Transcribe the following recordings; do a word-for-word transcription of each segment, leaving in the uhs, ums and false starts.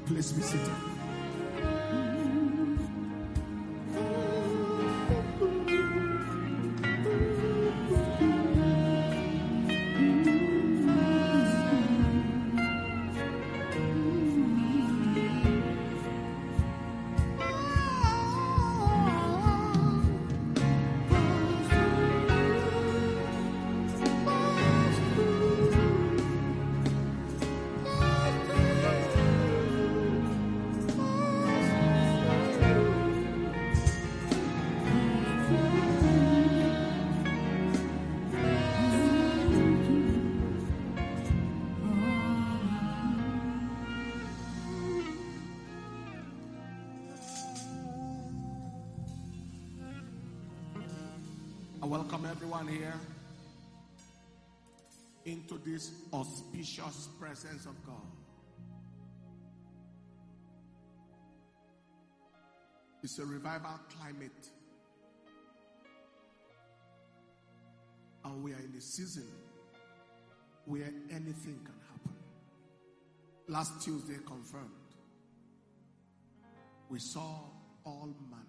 Please be seated. Welcome everyone here into this auspicious presence of God. It's a revival climate, and we are in a season where anything can happen. Last Tuesday confirmed, we saw all manner.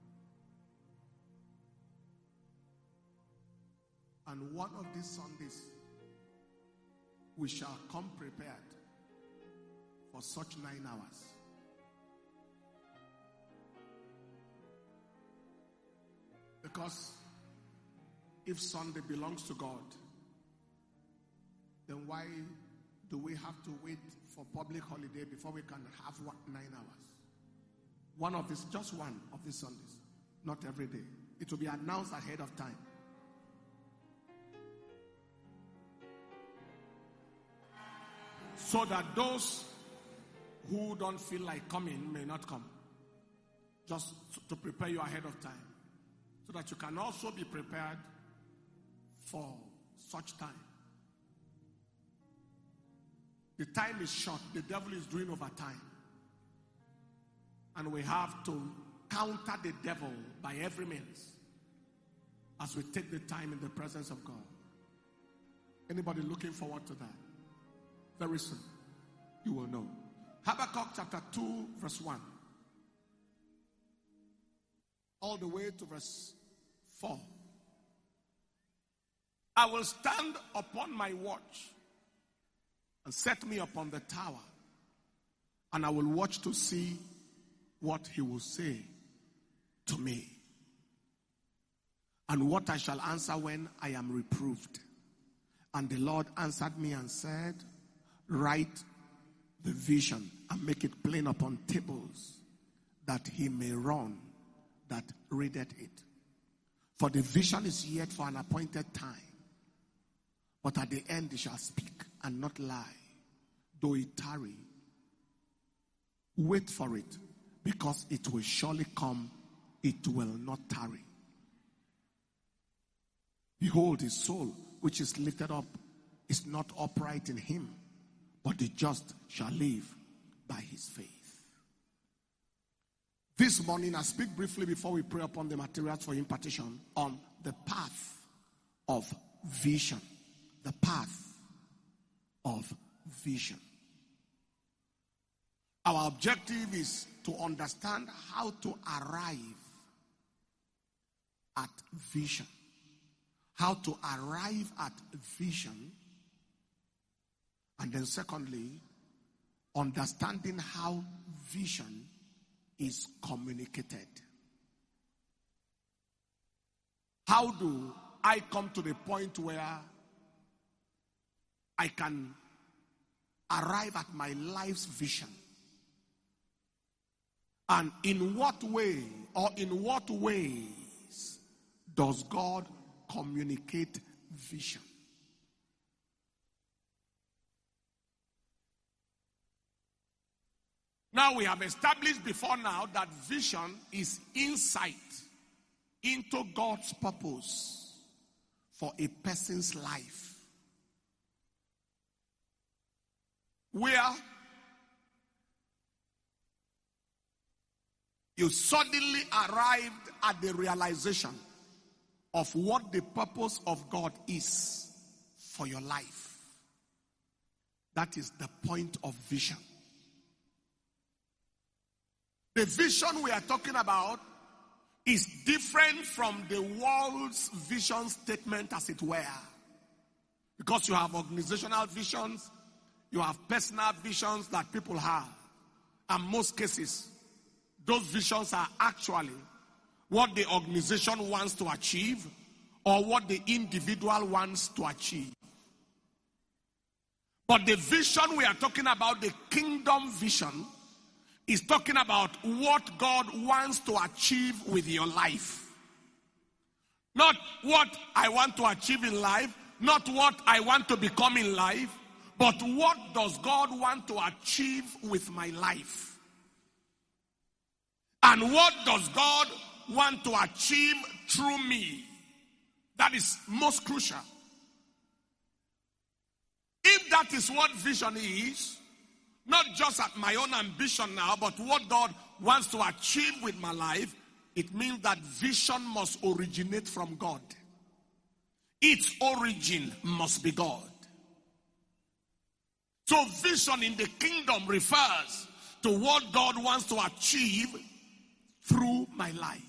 And one of these Sundays, we shall come prepared for such nine hours. Because if Sunday belongs to God, then why do we have to wait for public holiday before we can have what, nine hours? One of these, just one of these Sundays, not every day. It will be announced ahead of time. So that those who don't feel like coming may not come. Just to prepare you ahead of time. So that you can also be prepared for such time. The time is short. The devil is doing overtime. And we have to counter the devil by every means as we take the time in the presence of God. Anybody looking forward to that? Very soon, you will know. Habakkuk chapter two, verse one. All the way to verse four. I will stand upon my watch and set me upon the tower, and I will watch to see what he will say to me, and what I shall answer when I am reproved. And the Lord answered me and said, write the vision and make it plain upon tables, that he may run that readeth it. For the vision is yet for an appointed time, but at the end it shall speak and not lie. Though it tarry, wait for it, because it will surely come, it will not tarry. Behold, his soul which is lifted up is not upright in him, but the just shall live by his faith. This morning, I speak briefly before we pray upon the materials for impartation on the path of vision. The path of vision. Our objective is to understand how to arrive at vision. How to arrive at vision. And then secondly, understanding how vision is communicated. How do I come to the point where I can arrive at my life's vision? And in what way or in what ways does God communicate vision? Now, we have established before now that vision is insight into God's purpose for a person's life. Where you suddenly arrived at the realization of what the purpose of God is for your life. That is the point of vision. The vision we are talking about is different from the world's vision statement, as it were. Because you have organizational visions, you have personal visions that people have. And most cases, those visions are actually what the organization wants to achieve or what the individual wants to achieve. But the vision we are talking about, the kingdom vision, is talking about what God wants to achieve with your life. Not what I want to achieve in life, not what I want to become in life, but what does God want to achieve with my life? And what does God want to achieve through me? That is most crucial. If that is what vision is, not just at my own ambition now, but what God wants to achieve with my life, it means that vision must originate from God. Its origin must be God. So vision in the kingdom refers to what God wants to achieve through my life.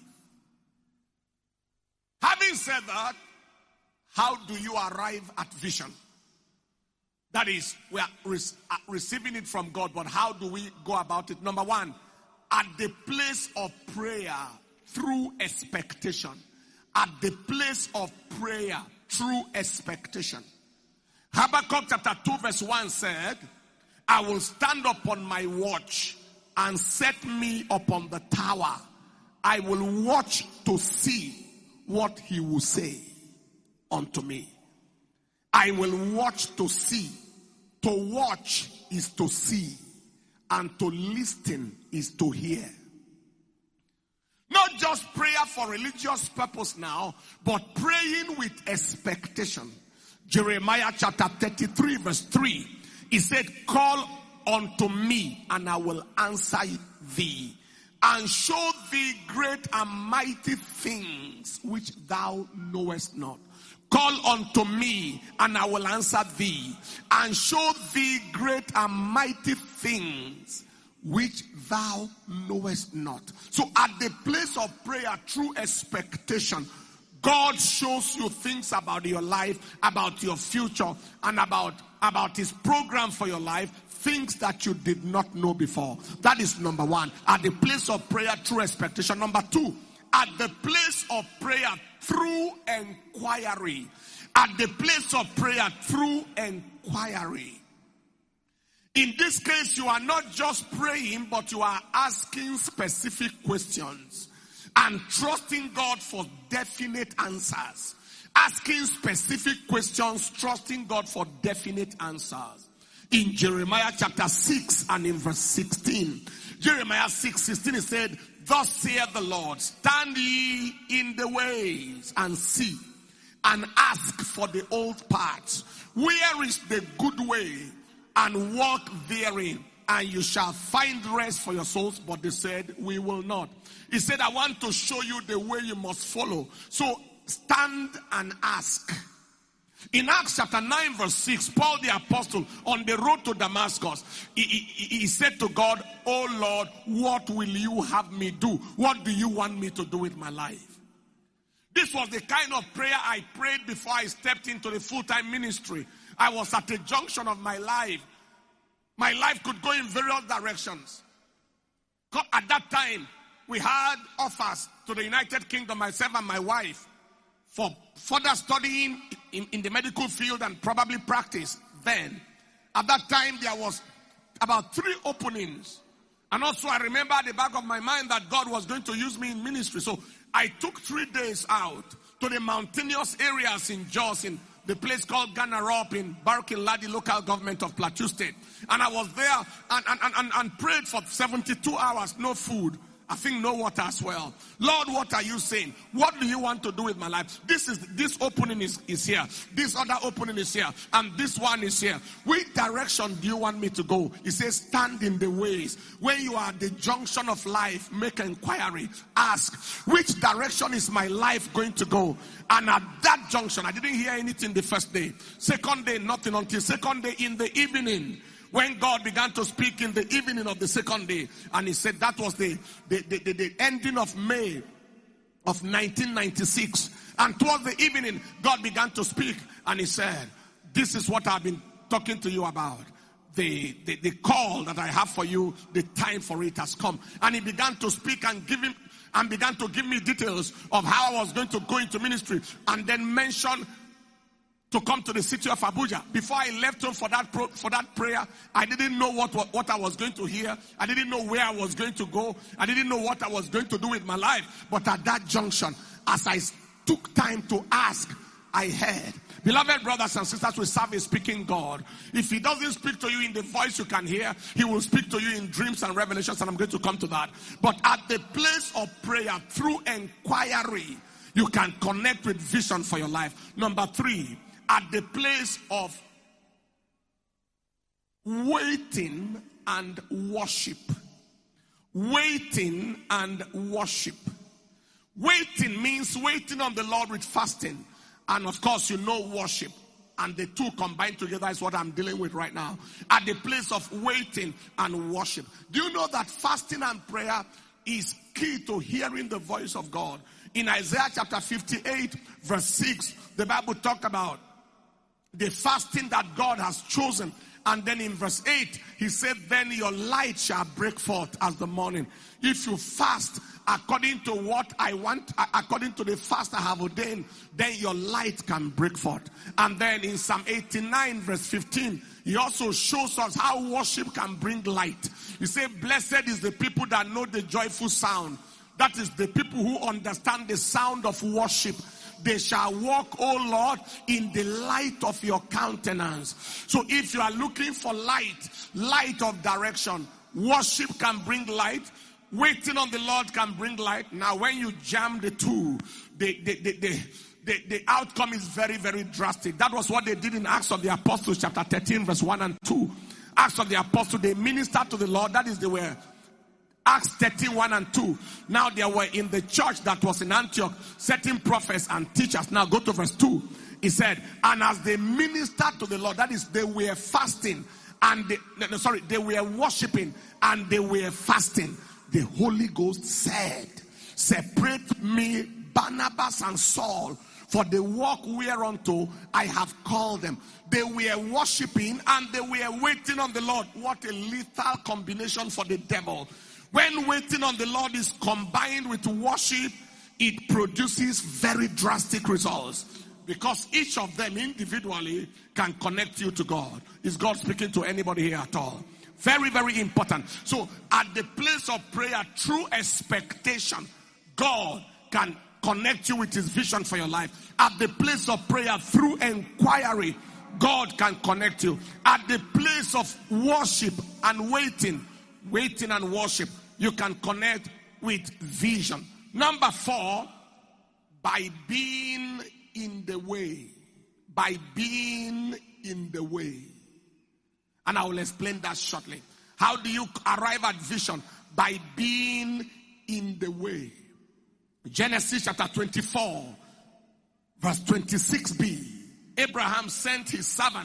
Having said that, how do you arrive at vision? That is, we are receiving it from God, but how do we go about it? Number one, at the place of prayer through expectation. At the place of prayer through expectation. Habakkuk chapter two verse one said, I will stand upon my watch and set me upon the tower. I will watch to see what he will say unto me. I will watch to see. To watch is to see, and to listen is to hear. Not just prayer for religious purpose now, but praying with expectation. Jeremiah chapter thirty-three verse three, he said, call unto me and I will answer thee and show thee great and mighty things which thou knowest not. Call unto me and I will answer thee and show thee great and mighty things which thou knowest not. So at the place of prayer through expectation, God shows you things about your life, about your future, and about, about his program for your life, things that you did not know before. That is number one. At the place of prayer through expectation. Number two, at the place of prayer through inquiry. At the place of prayer through inquiry. In this case, you are not just praying, but you are asking specific questions and trusting God for definite answers. Asking specific questions, trusting God for definite answers. In Jeremiah chapter six and in verse sixteen, Jeremiah six sixteen, it said, thus saith the Lord, stand ye in the ways and see, and ask for the old paths. Where is the good way? And walk therein, and you shall find rest for your souls. But they said, we will not. He said, I want to show you the way you must follow. So stand and ask. In Acts chapter nine verse six, Paul the apostle on the road to Damascus, he, he, he said to God, oh Lord, what will you have me do? What do you want me to do with my life? This was the kind of prayer I prayed before I stepped into the full-time ministry. I was at a junction of my life. My life could go in various directions. At that time, we had offers to the United Kingdom, myself and my wife, for further studying in, in the medical field and probably practice then. At that time, there was about three openings. And also I remember at the back of my mind that God was going to use me in ministry. So I took three days out to the mountainous areas in Jos, in the place called Ganarop in Barkin-Ladi local government of Plateau State. And I was there and, and, and, and prayed for seventy-two hours, no food. I think no water as well. Lord, what are you saying? What do you want to do with my life? This is this opening is, is here. This other opening is here. And this one is here. Which direction do you want me to go? He says, stand in the ways. When you are at the junction of life, make inquiry. Ask, which direction is my life going to go? And at that junction, I didn't hear anything the first day. Second day, nothing until second day in the evening. When God began to speak in the evening of the second day, and he said that was the, the, the, the, the ending of May of nineteen ninety-six. And towards the evening, God began to speak, and he said, this is what I've been talking to you about. The, the, the call that I have for you, the time for it has come. And he began to speak and give him and began to give me details of how I was going to go into ministry, and then mention to come to the city of Abuja. Before I left home for that pro, for that prayer, I didn't know what, what, what I was going to hear. I didn't know where I was going to go. I didn't know what I was going to do with my life. But at that junction, as I took time to ask, I heard. Beloved brothers and sisters, we serve a speaking God. If he doesn't speak to you in the voice you can hear, he will speak to you in dreams and revelations, and I'm going to come to that. But at the place of prayer, through inquiry, you can connect with vision for your life. Number three, at the place of waiting and worship. Waiting and worship. Waiting means waiting on the Lord with fasting. And of course, you know worship. And the two combined together is what I'm dealing with right now. At the place of waiting and worship. Do you know that fasting and prayer is key to hearing the voice of God? In Isaiah chapter fifty-eight, verse six, the Bible talks about the fasting that God has chosen. And then in verse eight, he said, then your light shall break forth as the morning. If you fast according to what I want, according to the fast I have ordained, then your light can break forth. And then in Psalm eighty-nine, verse fifteen, he also shows us how worship can bring light. He said, blessed is the people that know the joyful sound. That is the people who understand the sound of worship. They shall walk, O Lord, in the light of your countenance. So if you are looking for light, light of direction, worship can bring light. Waiting on the Lord can bring light. Now when you jam the two, the, the, the, the, the, the outcome is very, very drastic. That was what they did in Acts of the Apostles chapter thirteen, verse one and two. Acts of the Apostles, they ministered to the Lord. That is, they were Acts thirteen, one and two. Now there were in the church that was in Antioch certain prophets and teachers. Now go to verse two. He said, and as they ministered to the Lord, that is, they were fasting and they, no, sorry, they were worshiping and they were fasting. The Holy Ghost said, separate me, Barnabas and Saul, for the work whereunto I have called them. They were worshiping and they were waiting on the Lord. What a lethal combination for the devil. When waiting on the Lord is combined with worship, it produces very drastic results. Because each of them individually can connect you to God. Is God speaking to anybody here at all? Very, very important. So at the place of prayer, through expectation, God can connect you with his vision for your life. At the place of prayer, through inquiry, God can connect you. At the place of worship and waiting, waiting and worship, you can connect with vision. Number four, by being in the way. By being in the way. And I will explain that shortly. How do you arrive at vision? By being in the way. Genesis chapter twenty-four, verse twenty-six b. Abraham sent his servant.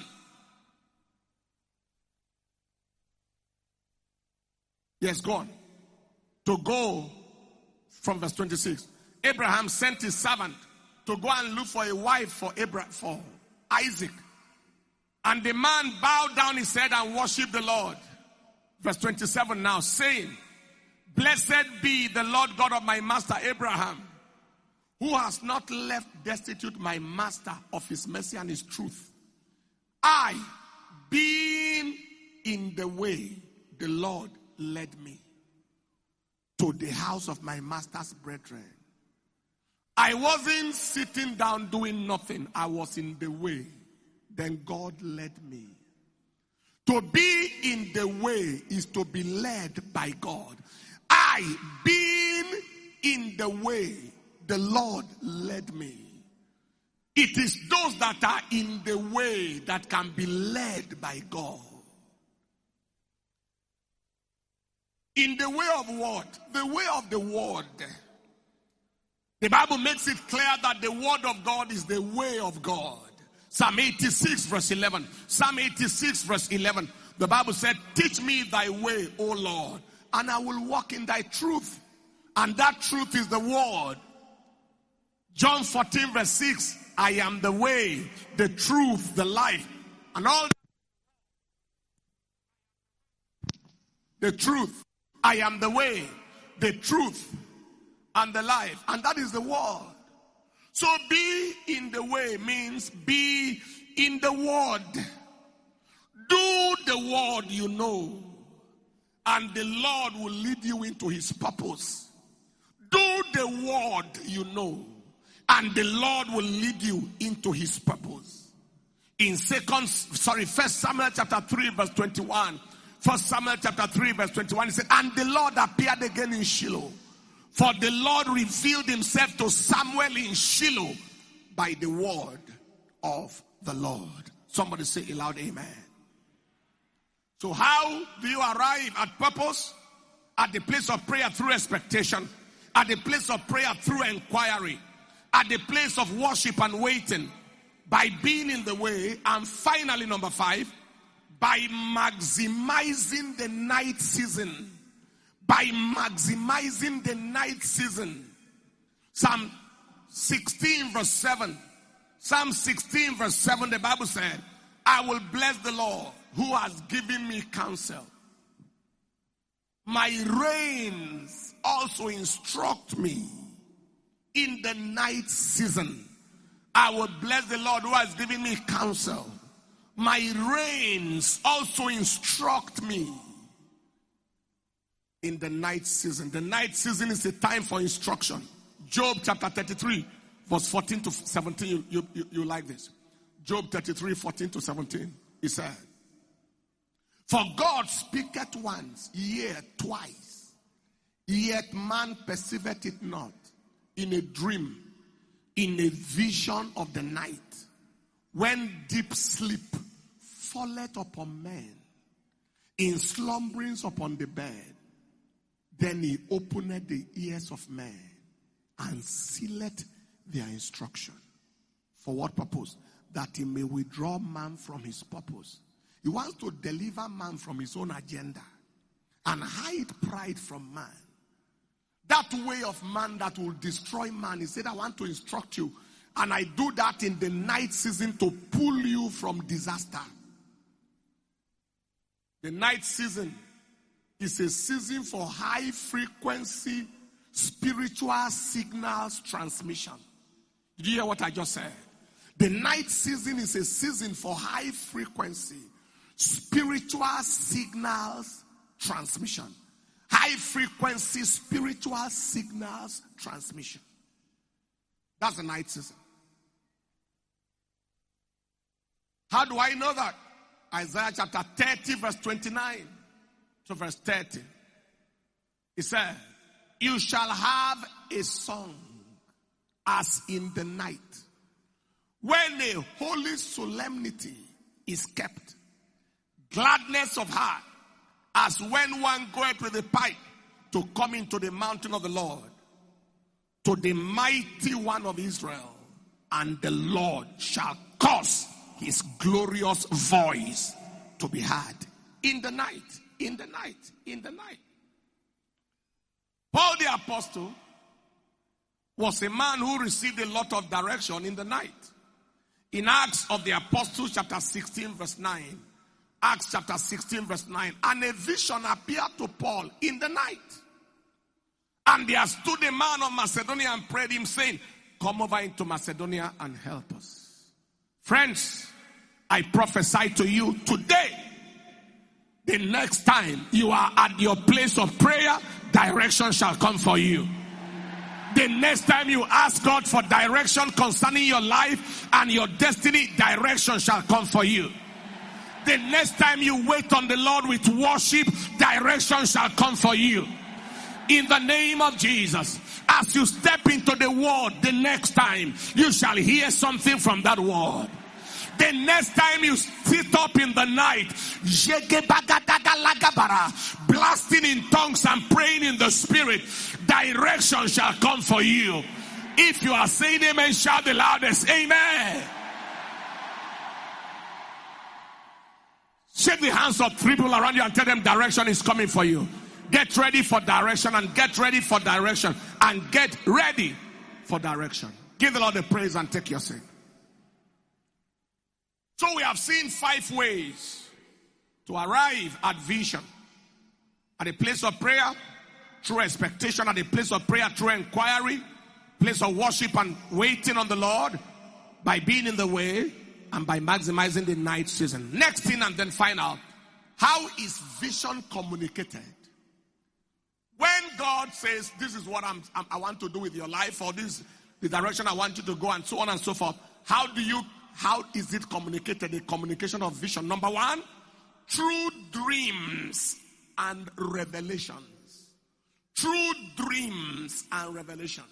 Yes, go on. To go from verse twenty-six. Abraham sent his servant to go and look for a wife for Abraham, for Isaac. And the man bowed down his head and worshipped the Lord. Verse twenty-seven now, saying, blessed be the Lord God of my master Abraham, who has not left destitute my master of his mercy and his truth. I, being in the way, the Lord led me to the house of my master's brethren. I wasn't sitting down doing nothing. I was in the way. Then God led me. To be in the way is to be led by God. I, being in the way, the Lord led me. It is those that are in the way that can be led by God. In the way of what? The way of the word. The Bible makes it clear that the word of God is the way of God. Psalm eighty-six verse eleven. Psalm eighty-six verse eleven. The Bible said, teach me thy way, O Lord, and I will walk in thy truth. And that truth is the word. John fourteen verse six, I am the way, the truth, the life, and all the truth. I am the way, the truth, and the life. And that is the word. So be in the way means be in the word. Do the word you know, and the Lord will lead you into his purpose. Do the word you know, and the Lord will lead you into his purpose. In second, sorry, First Samuel chapter three verse twenty-one. First Samuel chapter three verse twenty-one. He said, and the Lord appeared again in Shiloh, for the Lord revealed himself to Samuel in Shiloh by the word of the Lord. Somebody say aloud, amen. So how do you arrive at purpose? At the place of prayer through expectation. At the place of prayer through inquiry. At the place of worship and waiting. By being in the way. And finally, number five, by maximizing the night season. By maximizing the night season. Psalm sixteen verse seven. Psalm sixteen verse seven, the Bible said, I will bless the Lord who has given me counsel. My reins also instruct me in the night season. I will bless the Lord who has given me counsel. My reins also instruct me in the night season. The night season is a time for instruction. Job chapter thirty-three, verse fourteen to seventeen. You, you, you like this. Job thirty-three, fourteen to seventeen. He said, for God speaketh once, yet twice, yet man perceiveth it not. In a dream, in a vision of the night, when deep sleep falleth upon men, in slumberings upon the bed, then he openeth the ears of men and sealeth their instruction. For what purpose? That he may withdraw man from his purpose. He wants to deliver man from his own agenda and hide pride from man. That way of man that will destroy man. He said, I want to instruct you. And I do that in the night season to pull you from disaster. The night season is a season for high frequency spiritual signals transmission. Did you hear what I just said? The night season is a season for high frequency spiritual signals transmission. High frequency spiritual signals transmission. That's the night season. How do I know that? Isaiah chapter thirty verse twenty-nine to verse thirty. It says, you shall have a song as in the night, when a holy solemnity is kept, gladness of heart, as when one goeth with a pipe to come into the mountain of the Lord, to the mighty one of Israel, and the Lord shall cause his glorious voice to be heard in the night, in the night, in the night. Paul the apostle was a man who received a lot of direction in the night. In Acts of the Apostles chapter sixteen verse nine, Acts chapter sixteen verse nine, and a vision appeared to Paul in the night. And there stood a man of Macedonia and prayed him, saying, come over into Macedonia and help us. Friends, I prophesy to you today, the next time you are at your place of prayer, direction shall come for you. The next time you ask God for direction concerning your life and your destiny, direction shall come for you. The next time you wait on the Lord with worship, direction shall come for you. In the name of Jesus, as you step into the word, the next time you shall hear something from that word. The next time you sit up in the night, blasting in tongues and praying in the spirit, direction shall come for you. If you are saying amen, shout the loudest, amen. Shake the hands of three people around you and tell them direction is coming for you. Get ready for direction and get ready for direction and get ready for direction. Give the Lord the praise and take your seat. So we have seen five ways to arrive at vision. At a place of prayer, through expectation. At a place of prayer, through inquiry. Place of worship and waiting on the Lord. By being in the way and by maximizing the night season. Next thing and then final. How is vision communicated? When God says, this is what I'm, I want to do with your life, or this is the direction I want you to go, and so on and so forth. How do you, how is it communicated? The communication of vision. Number one, through dreams and revelations. Through dreams and revelations.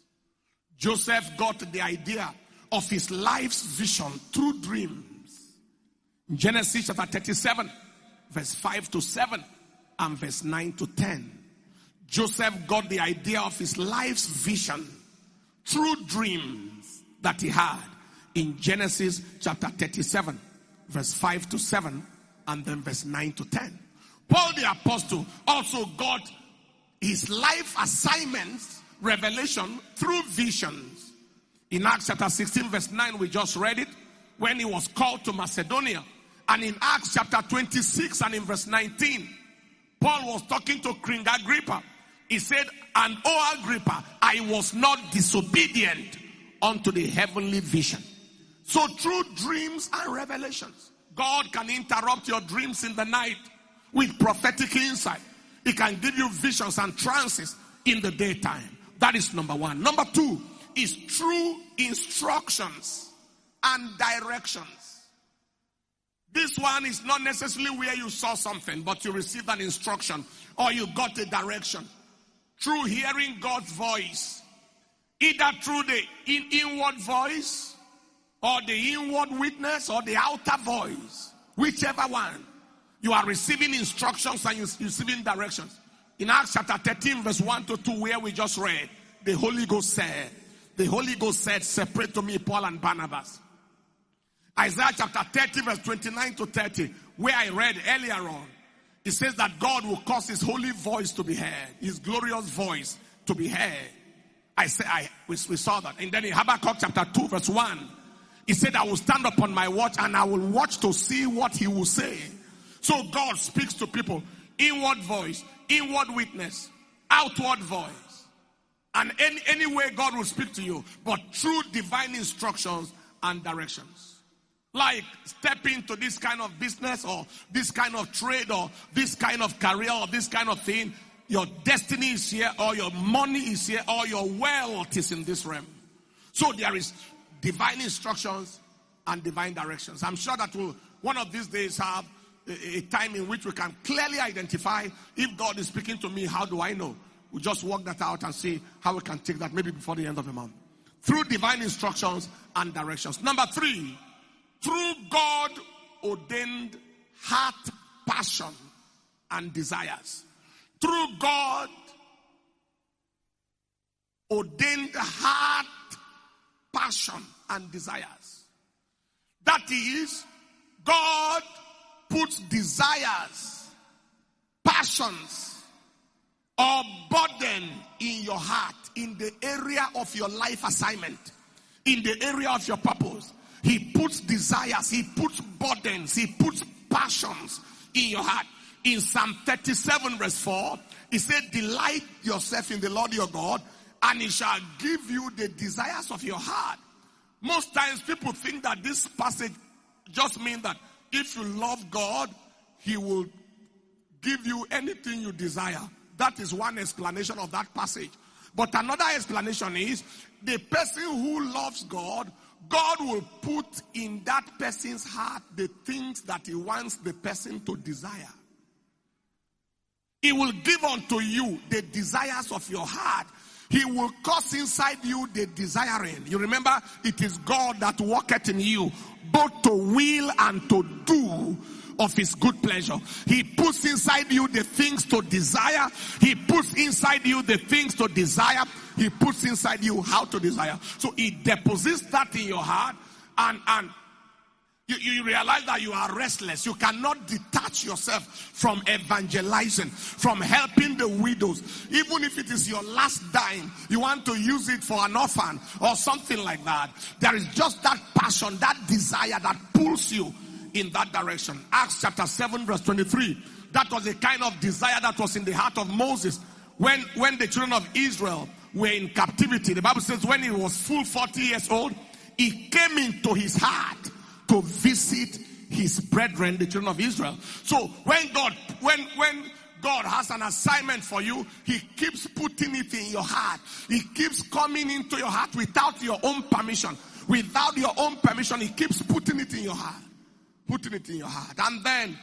Joseph got the idea of his life's vision through dreams. In Genesis chapter thirty-seven, verse five to seven, and verse nine to ten. Joseph got the idea of his life's vision through dreams that he had in Genesis chapter thirty-seven, verse five to seven, and then verse nine to ten. Paul the apostle also got his life assignments, revelation, through visions. In Acts chapter sixteen, verse nine, we just read it, when he was called to Macedonia. And in Acts chapter twenty-six and in verse nineteen, Paul was talking to King Agrippa. He said, and O Agrippa, I was not disobedient unto the heavenly vision. So through dreams and revelations, God can interrupt your dreams in the night with prophetic insight. He can give you visions and trances in the daytime. That is number one. Number two is through instructions and directions. This one is not necessarily where you saw something, but you received an instruction or you got a direction. Through hearing God's voice, either through the in inward voice or the inward witness or the outer voice, whichever one, you are receiving instructions and you're receiving directions. In Acts chapter thirteen, verse one to two, where we just read, the Holy Ghost said, the Holy Ghost said, separate to me Paul and Barnabas. Isaiah chapter thirty, verse twenty-nine to thirty, where I read earlier on, it says that God will cause his holy voice to be heard, his glorious voice to be heard. I say, I we, we saw that. And then in Habakkuk chapter two, verse one, he said, I will stand upon my watch and I will watch to see what he will say. So God speaks to people, inward voice, inward witness, outward voice. And any, any way God will speak to you, but through divine instructions and directions. Like step into this kind of business or this kind of trade or this kind of career or this kind of thing. Your destiny is here or your money is here or your wealth is in this realm. So there is divine instructions and divine directions. I'm sure that we'll one of these days have a, a time in which we can clearly identify if God is speaking to me, how do I know? We'll just work that out and see how we can take that maybe before the end of the month. Through divine instructions and directions. Number three, through God ordained heart passion and desires. Through God ordained heart passion and desires. That is, God puts desires, passions, or burden in your heart, in the area of your life assignment, in the area of your purpose. He puts desires, he puts burdens, he puts passions in your heart. In Psalm thirty-seven verse four, he said, delight yourself in the Lord your God, and he shall give you the desires of your heart. Most times people think that this passage just means that if you love God, he will give you anything you desire. That is one explanation of that passage. But another explanation is, the person who loves God, God will put in that person's heart the things that he wants the person to desire. He will give unto you the desires of your heart. He will cause inside you the desiring. You remember, it is God that worketh in you, both to will and to do of his good pleasure. He puts inside you the things to desire. He puts inside you the things to desire. He puts inside you how to desire. So he deposits that in your heart, and, and You, you realize that you are restless. You cannot detach yourself from evangelizing, from helping the widows. Even if it is your last dime, you want to use it for an orphan or something like that. There is just that passion, that desire that pulls you in that direction. Acts chapter seven verse twenty-three. That was the kind of desire that was in the heart of Moses. When, when the children of Israel were in captivity, the Bible says when he was full forty years old, it came into his heart to visit his brethren, the children of Israel. So when God, when, when God has an assignment for you, he keeps putting it in your heart. He keeps coming into your heart without your own permission. Without your own permission, he keeps putting it in your heart. Putting it in your heart. And then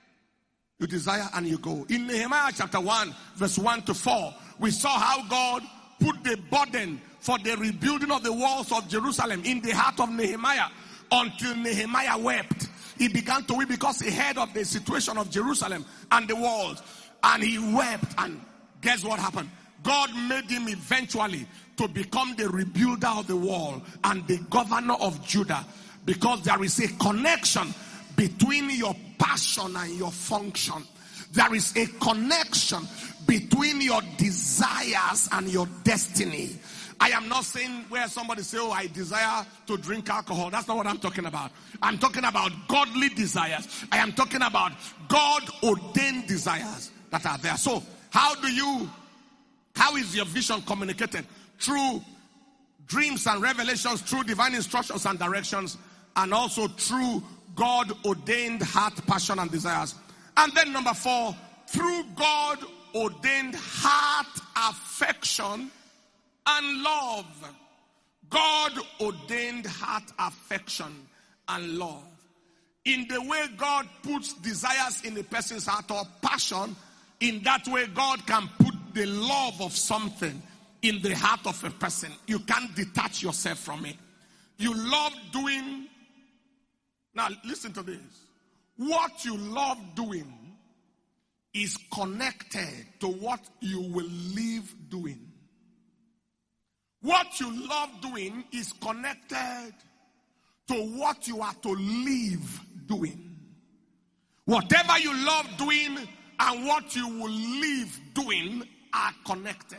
you desire and you go. In Nehemiah chapter one, verse one to four, we saw how God put the burden for the rebuilding of the walls of Jerusalem in the heart of Nehemiah. Until Nehemiah wept. He began to weep because he heard of the situation of Jerusalem and the walls. And he wept. And guess what happened? God made him eventually to become the rebuilder of the wall and the governor of Judah. Because there is a connection between your passion and your function. There is a connection between your desires and your destiny. I am not saying where somebody say, oh, I desire to drink alcohol. That's not what I'm talking about. I'm talking about godly desires. I am talking about God-ordained desires that are there. So, how do you, how is your vision communicated? Through dreams and revelations, through divine instructions and directions, and also through God-ordained heart, passion, and desires. And then number four, through God-ordained heart affection and love. God ordained heart affection and love. In the way God puts desires in a person's heart or passion, in that way God can put the love of something in the heart of a person. You can't detach yourself from it. You love doing. Now listen to this. What you love doing is connected to what you will live doing. What you love doing is connected to what you are to live doing. Whatever you love doing and what you will live doing are connected.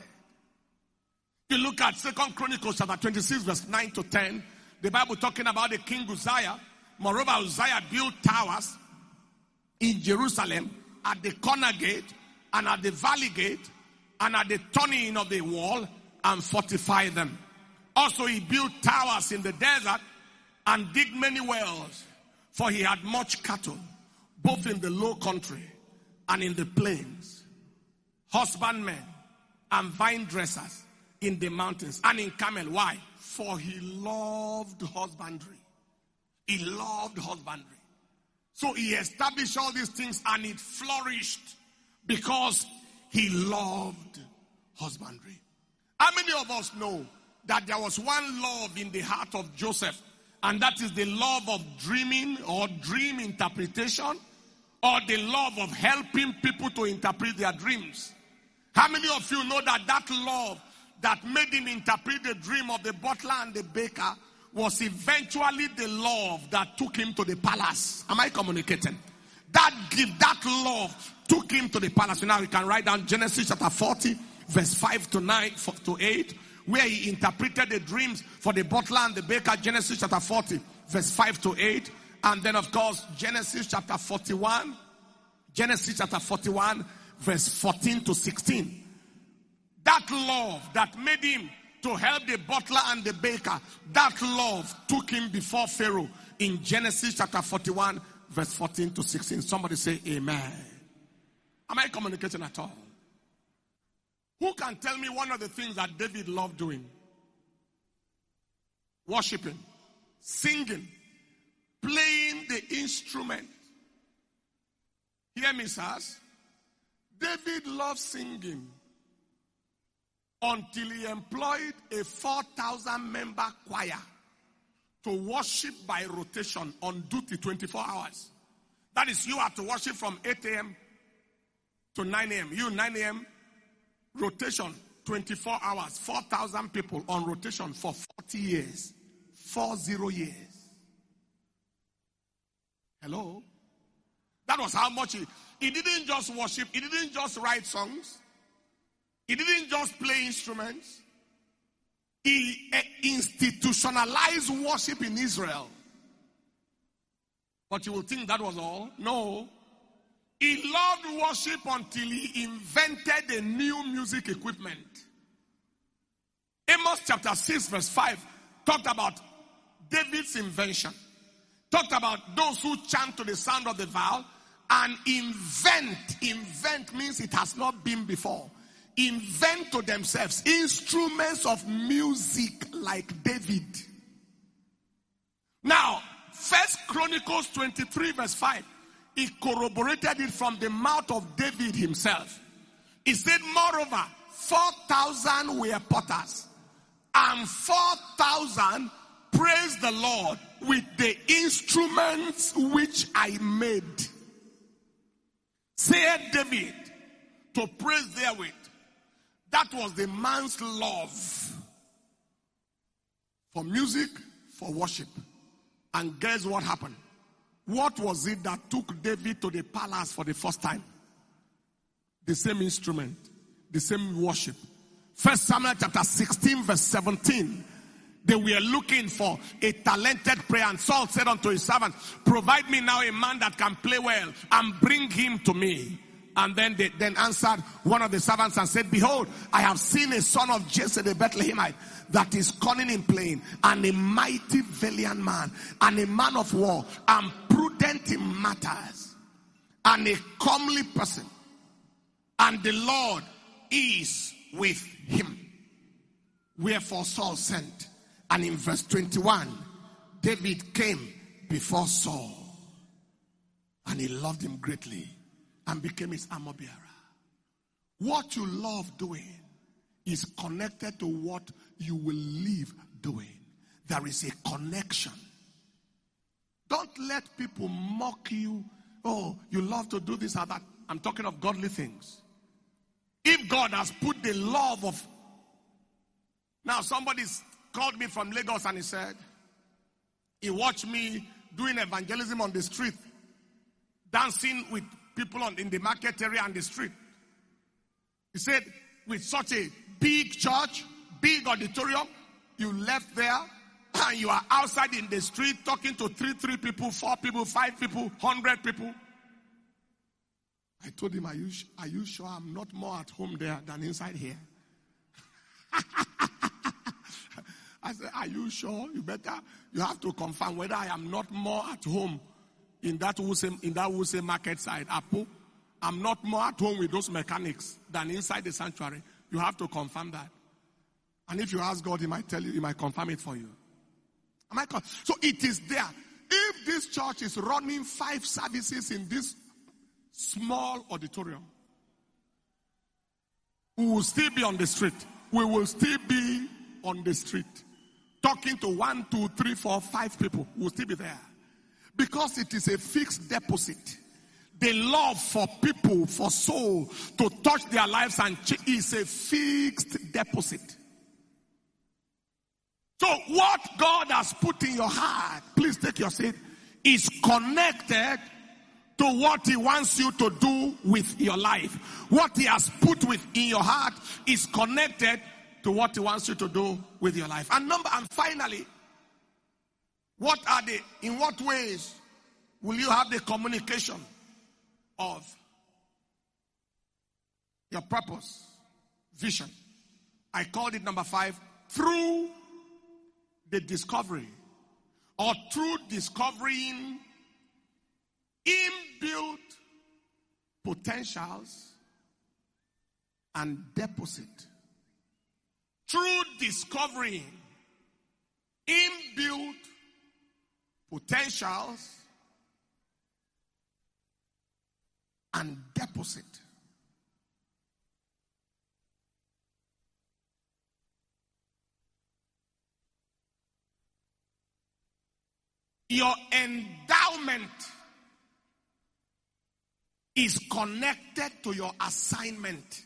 You look at Second Chronicles chapter twenty-six verse nine to ten. The Bible talking about the king Uzziah. Moreover, Uzziah built towers in Jerusalem at the corner gate and at the valley gate and at the turning of the wall, and fortify them. Also he built towers in the desert and digged many wells, for he had much cattle, both in the low country and in the plains, husbandmen and vine dressers in the mountains and in Carmel. Why? For he loved husbandry. He loved husbandry. So he established all these things and it flourished because he loved husbandry. How many of us know that there was one love in the heart of Joseph, and that is the love of dreaming or dream interpretation, or the love of helping people to interpret their dreams? How many of you know that that love that made him interpret the dream of the butler and the baker was eventually the love that took him to the palace? Am I communicating? That gift, that love took him to the palace. So now we can write down Genesis chapter forty. Verse five to nine to eight, where he interpreted the dreams for the butler and the baker. Genesis chapter forty, verse five to eight. And then, of course, Genesis chapter forty-one. Genesis chapter forty-one, verse fourteen to sixteen. That love that made him to help the butler and the baker, that love took him before Pharaoh in Genesis chapter forty-one, verse fourteen to sixteen. Somebody say amen. Am I communicating at all? Who can tell me one of the things that David loved doing? Worshiping, singing, playing the instrument. Hear me, sirs. David loved singing until he employed a four thousand member choir to worship by rotation on duty twenty-four hours. That is, you are to worship from eight a.m. to nine a.m. You, nine a.m. rotation, twenty-four hours, four thousand people on rotation for forty years. Four zero years. Hello? That was how much he, he didn't just worship, he didn't just write songs, he didn't just play instruments. He uh, institutionalized worship in Israel. But you will think that was all. No. He loved worship until he invented a new music equipment. Amos chapter six verse five talked about David's invention. Talked about those who chant to the sound of the viol and invent. Invent means it has not been before. Invent to themselves instruments of music like David. Now, First Chronicles twenty-three verse five, he corroborated it from the mouth of David himself. He said, moreover, four thousand were potters, and four thousand praised the Lord with the instruments which I made. Said David, to praise therewith. That was the man's love for music, for worship. And guess what happened? What was it that took David to the palace for the first time? The same instrument, the same worship. First Samuel chapter sixteen verse seventeen. They were looking for a talented prayer, and Saul said unto his servant, provide me now a man that can play well and bring him to me. And then they then answered one of the servants and said, behold, I have seen a son of Jesse the Bethlehemite that is cunning in playing, and a mighty valiant man, and a man of war, and prudent in matters, and a comely person. And the Lord is with him. Wherefore Saul sent. And in verse twenty-one, David came before Saul, and he loved him greatly and became his armor bearer. What you love doing is connected to what you will live doing. There is a connection. Don't let people mock you. Oh, you love to do this or that. I'm talking of godly things. If God has put the love of... Now somebody's called me from Lagos and he said, he watched me doing evangelism on the street, dancing with people on, in the market area and the street. He said, with such a big church, big auditorium, you left there and you are outside in the street talking to three, three people, four people, five people, hundred people. I told him, are you, are you sure I'm not more at home there than inside here? I said, are you sure? You better, you have to confirm whether I am not more at home in that Wuse, in that Wuse market side, Apo. I'm not more at home with those mechanics than inside the sanctuary. You have to confirm that. And if you ask God, he might tell you, he might confirm it for you. Am I con- so it is there. If this church is running five services in this small auditorium, we will still be on the street. We will still be on the street. Talking to one, two, three, four, five people. We will still be there. Because it is a fixed deposit. The love for people, for soul, to touch their lives and ch- is a fixed deposit. So what God has put in your heart, please take your seat, is connected to what he wants you to do with your life. What he has put with in your heart is connected to what he wants you to do with your life. And number, and finally, what are the, in what ways will you have the communication of your purpose, vision? I called it number five, through the discovery, or through discovering inbuilt potentials and deposit. Through discovering inbuilt potentials and deposit. Your endowment is connected to your assignment.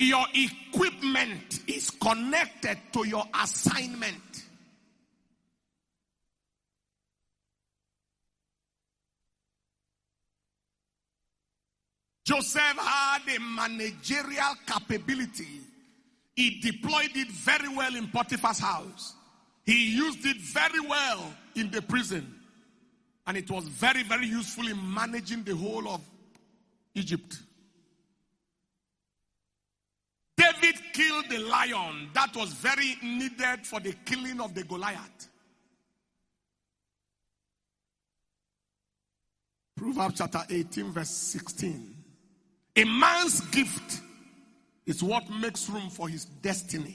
Your equipment is connected to your assignment. Joseph had a managerial capability. He deployed it very well in Potiphar's house. He used it very well in the prison. And it was very, very useful in managing the whole of Egypt. David killed the lion. That was very needed for the killing of the Goliath. Proverbs chapter eighteen verse sixteen. A man's gift is what makes room for his destiny.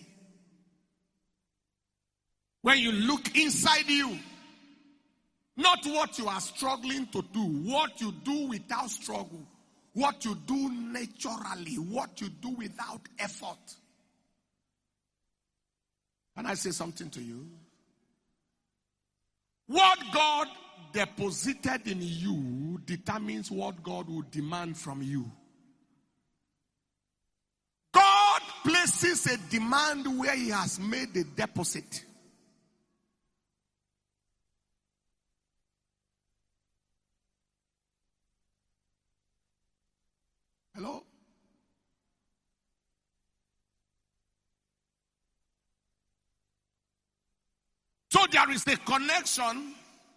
When you look inside you, not what you are struggling to do, what you do without struggle, what you do naturally, what you do without effort. Can I say something to you? What God deposited in you determines what God will demand from you. God places a demand where he has made a deposit. Hello? So there is a connection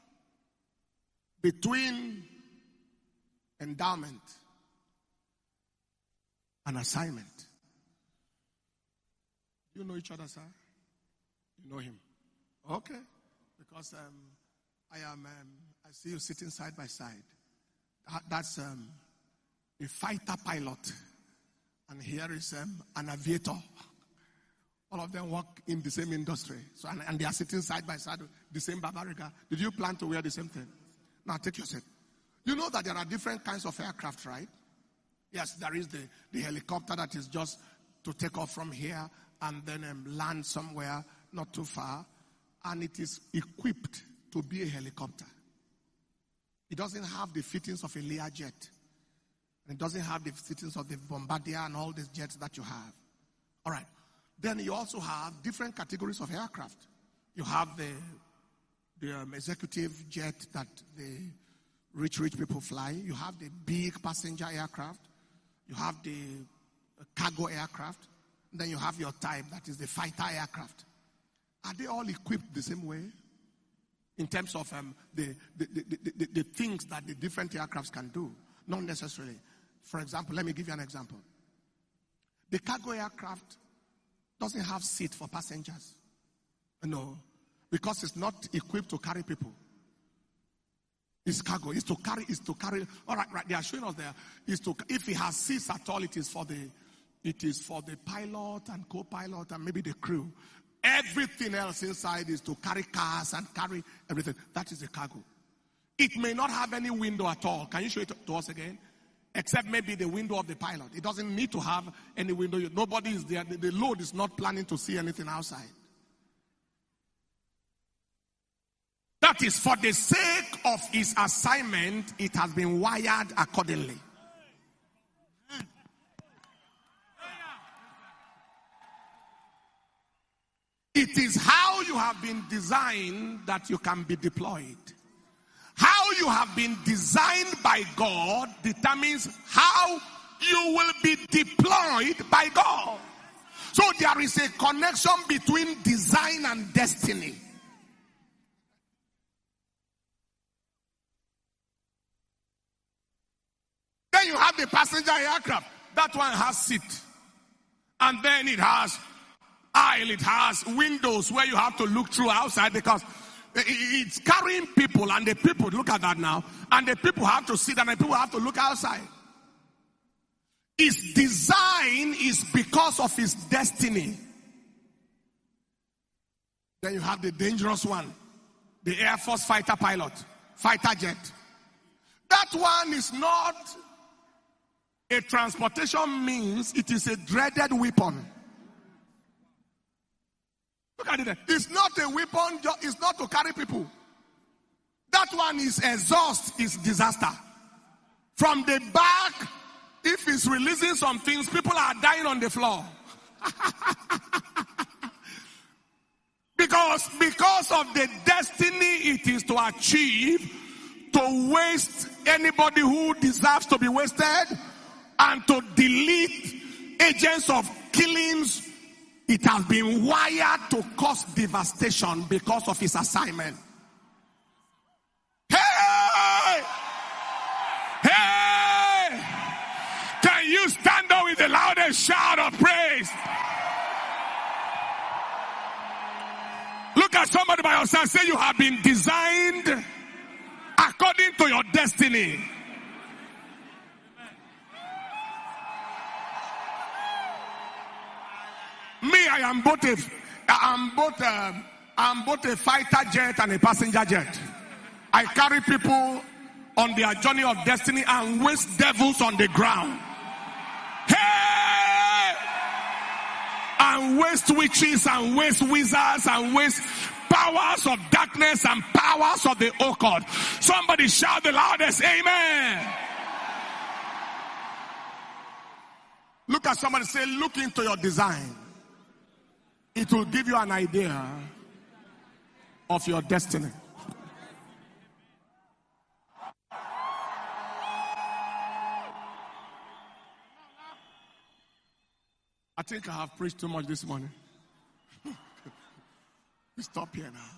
between endowment and assignment. You know each other, sir? You know him? Okay. Because um, I am, um, I see you sitting side by side. That, that's um, a fighter pilot. And here is um, an aviator. All of them work in the same industry. So, and, and they are sitting side by side, the same Barbarica. Did you plan to wear the same thing? Now take your seat. You know that there are different kinds of aircraft, right? Yes, there is the, the helicopter that is just to take off from here and then um, land somewhere not too far. And it is equipped to be a helicopter. It doesn't have the fittings of a Learjet. And it doesn't have the fittings of the Bombardier and all these jets that you have. All right. Then you also have different categories of aircraft. You have the, the um, executive jet that the rich, rich people fly. You have the big passenger aircraft. You have the cargo aircraft. Then you have your type, that is the fighter aircraft. Are they all equipped the same way? In terms of um, the, the, the, the, the things that the different aircrafts can do? Not necessarily. For example, let me give you an example. The cargo aircraft doesn't have seat for passengers. No. Because it's not equipped to carry people. It's cargo. It's to carry, it's to carry. All right, right. They are showing us there. It's to, if it has seats at all, it is for the It is for the pilot and co-pilot and maybe the crew. Everything else inside is to carry cars and carry everything. That is the cargo. It may not have any window at all. Can you show it to us again? Except maybe the window of the pilot. It doesn't need to have any window. Nobody is there. The, the load is not planning to see anything outside. That is for the sake of his assignment, it has been wired accordingly. It is how you have been designed that you can be deployed. How you have been designed by God determines how you will be deployed by God. So there is a connection between design and destiny. Then you have the passenger aircraft. That one has seat. And then it has aisle, it has windows where you have to look through outside because it's carrying people, and the people, look at that now, and the people have to sit and the people have to look outside. His design is because of his destiny. Then you have the dangerous one, the Air Force fighter pilot, fighter jet. That one is not a transportation means, it is a dreaded weapon. Look at it. It's not a weapon. It's not to carry people. That one is exhaust, is disaster. From the back if it's releasing some things, people are dying on the floor. because, because of the destiny it is to achieve, to waste anybody who deserves to be wasted, and to delete agents of killings. It has been wired to cause devastation because of his assignment. Hey! Hey! Can you stand up with the loudest shout of praise? Look at somebody by your side. Say, you have been designed according to your destiny. Me, I am both a, I am both a, I am both a fighter jet and a passenger jet. I carry people on their journey of destiny and waste devils on the ground. Hey! And waste witches and waste wizards and waste powers of darkness and powers of the occult. Somebody shout the loudest, amen. Look at somebody, say, look into your design. It will give you an idea of your destiny. I think I have preached too much this morning. We stop here now.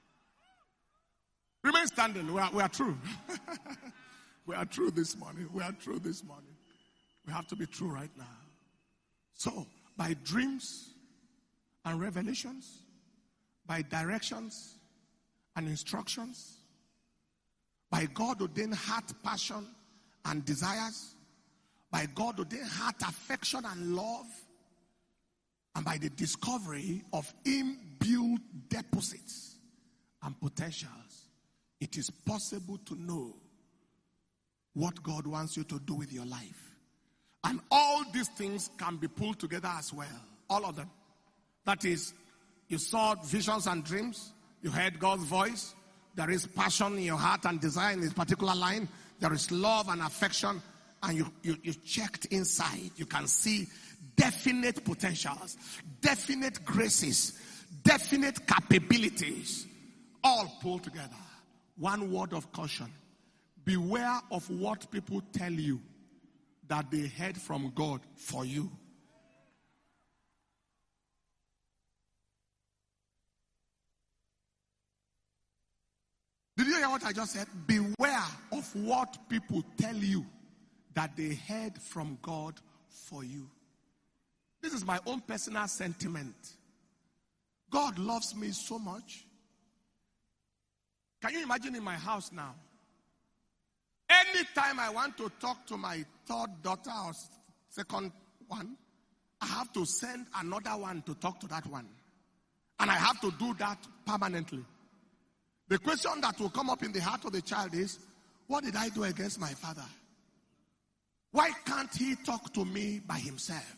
Remain standing. We are, we are true. We are true this morning. We are true this morning. We have to be true right now. So, by dreams and revelations, by directions and instructions, by God-ordained heart passion and desires, by God-ordained heart affection and love, and by the discovery of inbuilt deposits and potentials, it is possible to know what God wants you to do with your life. And all these things can be pulled together as well. All of them. That is, you saw visions and dreams. You heard God's voice. There is passion in your heart and desire in this particular line. There is love and affection. And you, you, you checked inside. You can see definite potentials, definite graces, definite capabilities, all pulled together. One word of caution. Beware of what people tell you that they heard from God for you. Did you hear what I just said? Beware of what people tell you that they heard from God for you. This is my own personal sentiment. God loves me so much. Can you imagine in my house now? Anytime I want to talk to my third daughter or second one, I have to send another one to talk to that one. And I have to do that permanently. The question that will come up in the heart of the child is, what did I do against my father? Why can't he talk to me by himself?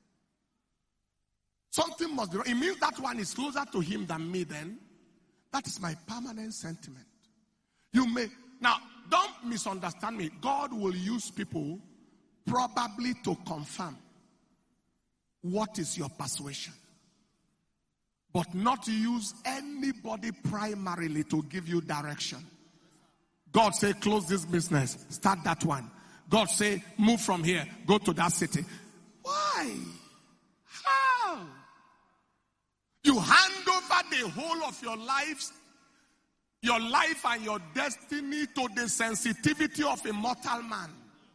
Something must be wrong. It means that one is closer to him than me then. That is my permanent sentiment. You may, now, don't misunderstand me. God will use people probably to confirm what is your persuasion. But not use anybody primarily to give you direction. God say, close this business. Start that one. God say, move from here. Go to that city. Why? How? You hand over the whole of your lives, your life and your destiny to the sensitivity of a mortal man.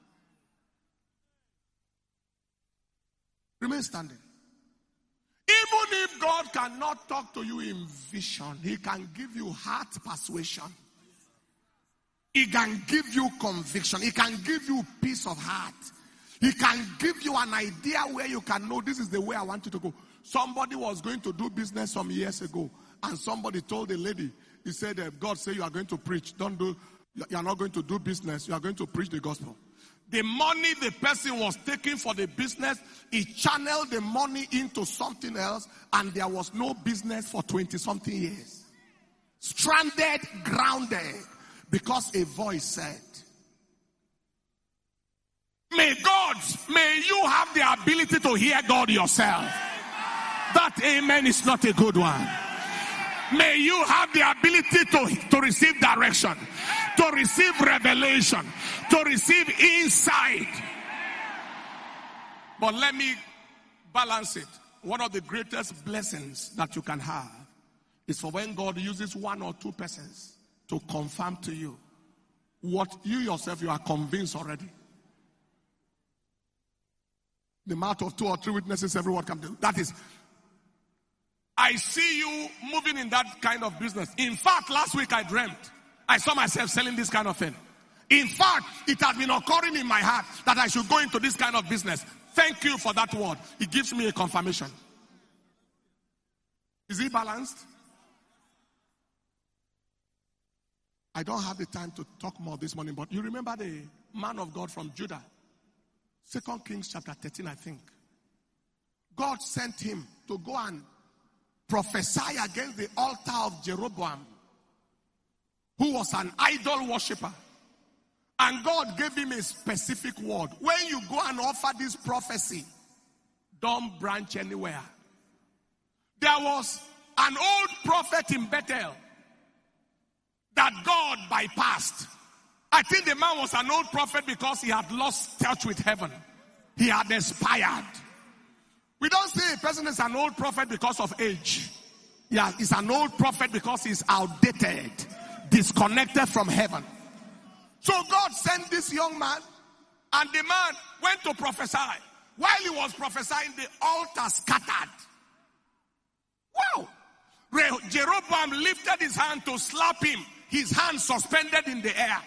Remain standing. Even if God cannot talk to you in vision, He can give you heart persuasion. He can give you conviction. He can give you peace of heart. He can give you an idea where you can know this is the way I want you to go. Somebody was going to do business some years ago, and somebody told the lady, he said, God said you are going to preach. Don't do, you are not going to do business. You are going to preach the gospel. The money the person was taking for the business, he channeled the money into something else, and there was no business for twenty-something years. Stranded, grounded, because a voice said, may God May you have the ability to hear God yourself. That amen is not a good one. May you have the ability to, to receive direction, to receive revelation, to receive insight. But let me balance it. One of the greatest blessings that you can have is for when God uses one or two persons to confirm to you what you yourself, you are convinced already. The mouth of two or three witnesses, everyone can do. That is, I see you moving in that kind of business. In fact, last week I dreamt. I saw myself selling this kind of thing. In fact, it has been occurring in my heart that I should go into this kind of business. Thank you for that word. It gives me a confirmation. Is it balanced? I don't have the time to talk more this morning, but you remember the man of God from Judah? Second Kings chapter thirteen, I think. God sent him to go and prophesy against the altar of Jeroboam, who was an idol worshiper. And God gave him a specific word. When you go and offer this prophecy, don't branch anywhere. There was an old prophet in Bethel that God bypassed. I think the man was an old prophet because he had lost touch with heaven. He had expired. We don't say a person is an old prophet because of age. Yeah, he's an old prophet because he's outdated, disconnected from heaven. So God sent this young man, and the man went to prophesy. While he was prophesying, the altar scattered. Wow! Jeroboam lifted his hand to slap him. His hand suspended in the air.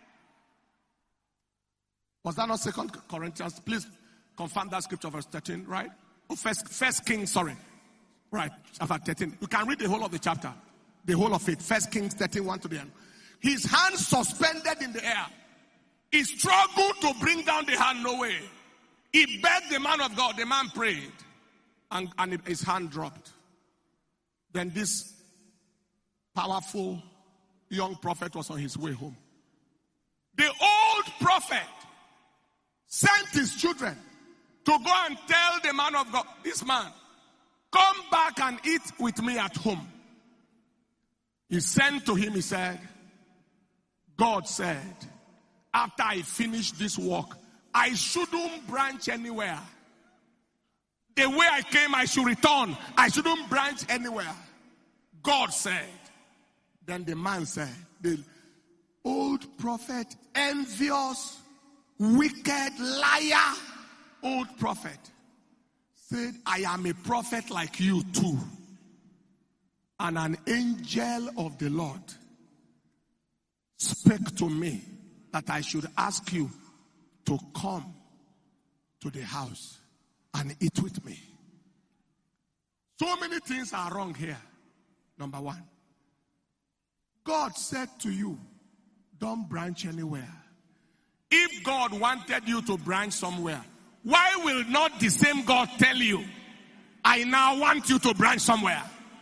Was that not Second Corinthians? Please confirm that scripture, verse thirteen, right? Oh, first, first Kings, sorry. Right, chapter thirteen. You can read the whole of the chapter. The whole of it. First Kings thirteen, one to the end. His hand suspended in the air. He struggled to bring down the hand, no way. He begged the man of God. The man prayed. And, and his hand dropped. Then this powerful young prophet was on his way home. The old prophet sent his children to go and tell the man of God, this man, come back and eat with me at home. He sent to him, he said, God said, after I finish this work, I shouldn't branch anywhere. The way I came, I should return. I shouldn't branch anywhere. God said. Then the man said, the old prophet, envious, wicked, liar, old prophet, said, I am a prophet like you too. And an angel of the Lord spake to me that I should ask you to come to the house and eat with me. So many things are wrong here. Number one, God said to you, don't branch anywhere. If God wanted you to branch somewhere, why will not the same God tell you, I now want you to branch somewhere?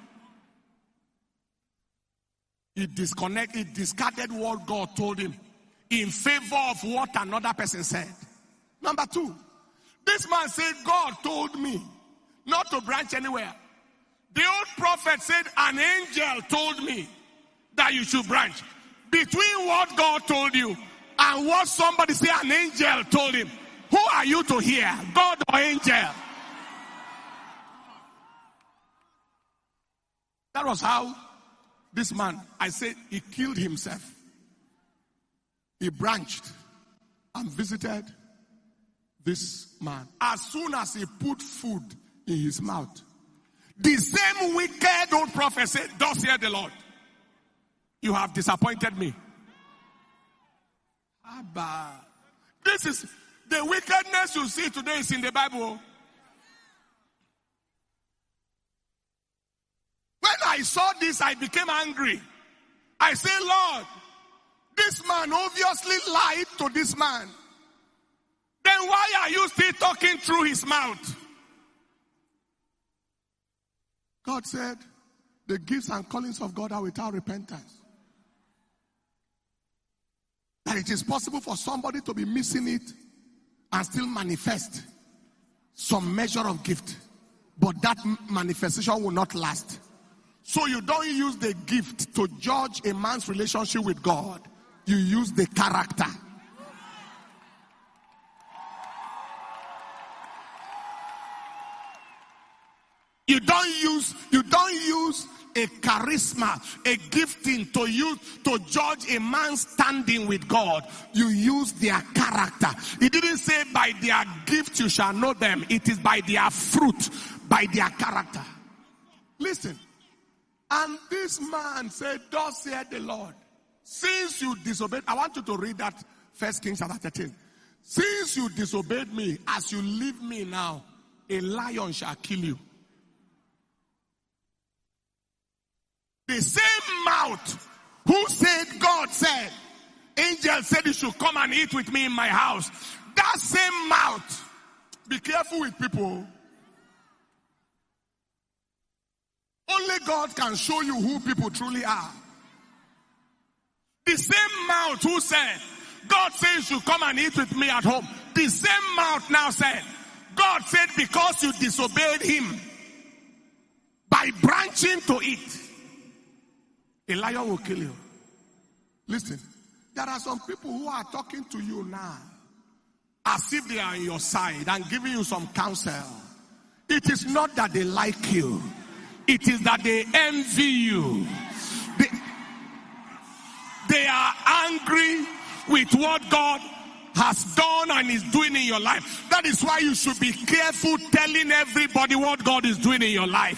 He disconnected, he discarded what God told him in favor of what another person said. Number two, this man said, God told me not to branch anywhere. The old prophet said, an angel told me that you should branch. Between what God told you and what somebody said an angel told him, who are you to hear, God or angel? That was how this man, I said, he killed himself. He branched and visited this man. As soon as he put food in his mouth, the same wicked old prophet said, thus hear the Lord, you have disappointed me. Abba. This is the wickedness you see today is in the Bible. When I saw this, I became angry. I said, Lord, this man obviously lied to this man. Then why are you still talking through his mouth? God said, the gifts and callings of God are without repentance. That it is possible for somebody to be missing it and still manifest some measure of gift. But that manifestation will not last. So you don't use the gift to judge a man's relationship with God. You use the character. You don't use, you don't use a charisma, a gifting to use to judge a man's standing with God. You use their character. He didn't say by their gift you shall know them. It is by their fruit, by their character. Listen. And this man said, thus saith the Lord, since you disobeyed, I want you to read that First Kings chapter thirteen. Since you disobeyed me, as you leave me now, a lion shall kill you. The same mouth who said, God said, angel said you should come and eat with me in my house. That same mouth. Be careful with people. Only God can show you who people truly are. The same mouth who said, God said you should come and eat with me at home. The same mouth now said, God said because you disobeyed him by branching to it, a lion will kill you. Listen, there are some people who are talking to you now as if they are on your side and giving you some counsel. It is not that they like you. It is that they envy you. They, they are angry with what God has done and is doing in your life. That is why you should be careful telling everybody what God is doing in your life.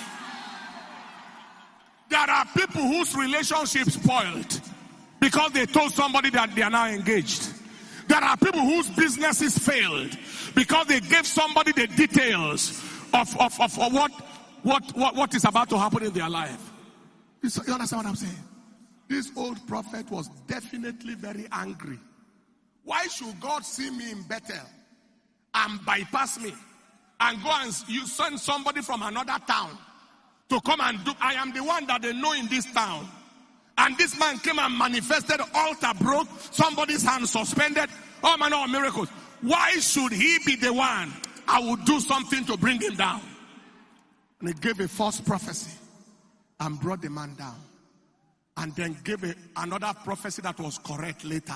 There are people whose relationship spoiled because they told somebody that they are now engaged. There are people whose businesses failed because they gave somebody the details of, of, of, of what What, what, what is about to happen in their life. You understand what I'm saying? This old prophet was definitely very angry. Why should God see me in Bethel and bypass me and go and you send somebody from another town to come and do? I am the one that they know in this town. And this man came and manifested, altar broke, somebody's hand suspended, all manner of miracles. Why should he be the one? I will do something to bring him down. And he gave a false prophecy and brought the man down. And then gave a, another prophecy that was correct later.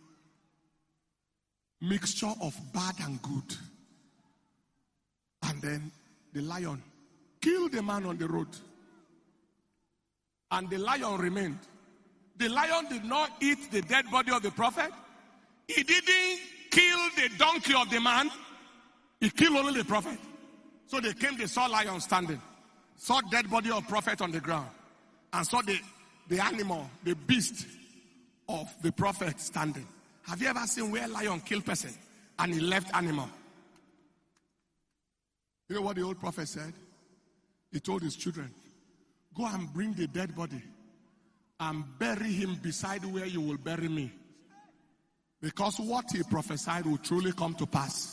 Mixture of bad and good. And then the lion killed the man on the road. And the lion remained. The lion did not eat the dead body of the prophet. He didn't kill the donkey of the man. He killed only the prophet. So they came, they saw lion standing, saw dead body of prophet on the ground, and saw the, the animal, the beast of the prophet standing. Have you ever seen where lion kill person and he left animal? You know what the old prophet said? He told his children, go and bring the dead body and bury him beside where you will bury me. Because what he prophesied will truly come to pass.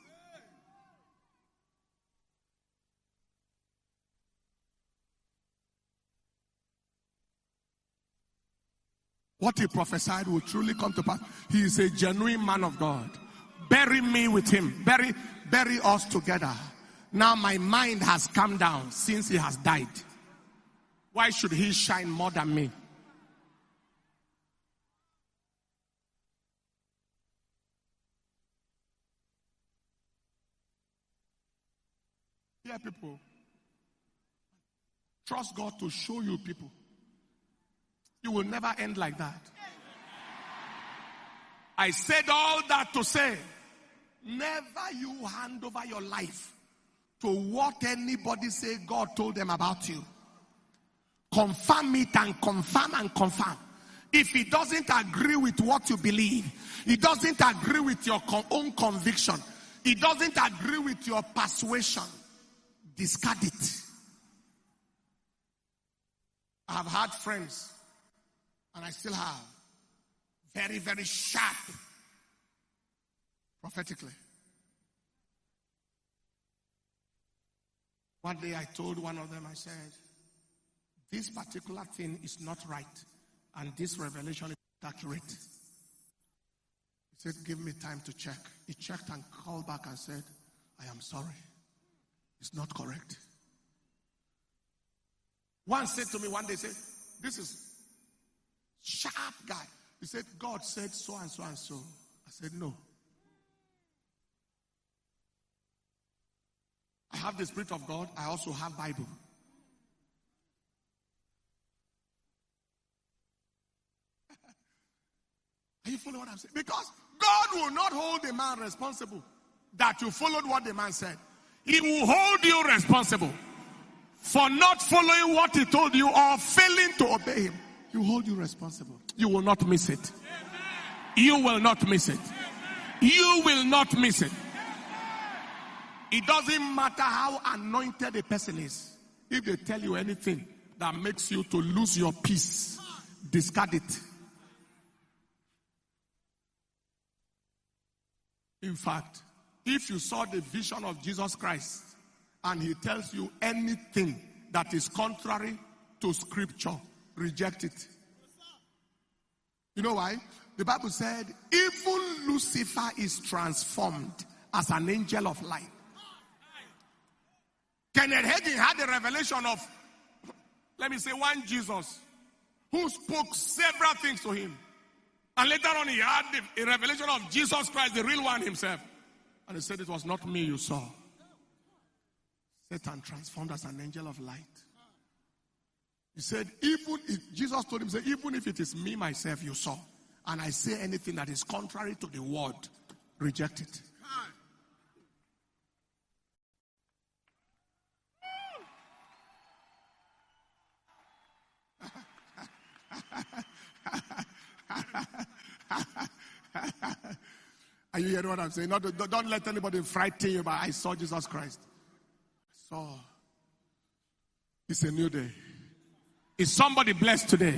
What he prophesied will truly come to pass. He is a genuine man of God. Bury me with him. Bury, bury us together. Now my mind has come down since he has died. Why should he shine more than me? Yeah, people. Trust God to show you people. You will never end like that. I said all that to say, never you hand over your life to what anybody say God told them about you. Confirm it and confirm and confirm. If it doesn't agree with what you believe, it doesn't agree with your own conviction, it doesn't agree with your persuasion, discard it. I've had friends, and I still have, very, very sharp prophetically. One day I told one of them, I said, this particular thing is not right, and this revelation is accurate. He said, give me time to check. He checked and called back and said, I am sorry. It's not correct. One said to me one day, said, this is sharp guy. He said, God said so and so and so. I said, no. I have the Spirit of God. I also have Bible. Are you following what I'm saying? Because God will not hold a man responsible that you followed what the man said. He will hold you responsible for not following what he told you or failing to obey him. He will hold you responsible. You will not miss it. You will not miss it. You will not miss it. It doesn't matter how anointed a person is. If they tell you anything that makes you to lose your peace, discard it. In fact, if you saw the vision of Jesus Christ and he tells you anything that is contrary to scripture, reject it. You know why? The Bible said, even Lucifer is transformed as an angel of light. Kenneth Hagin had a revelation of, let me say, one Jesus who spoke several things to him. And later on he had the, a revelation of Jesus Christ, the real one himself. And he said, it was not me you saw. Satan transformed as an angel of light. He said, even if, Jesus told him, said, even if it is me myself you saw, and I say anything that is contrary to the word, reject it. Are you hearing what I'm saying? No, don't, don't let anybody frighten you, but I saw Jesus Christ. I saw. It's a new day. Is somebody blessed today?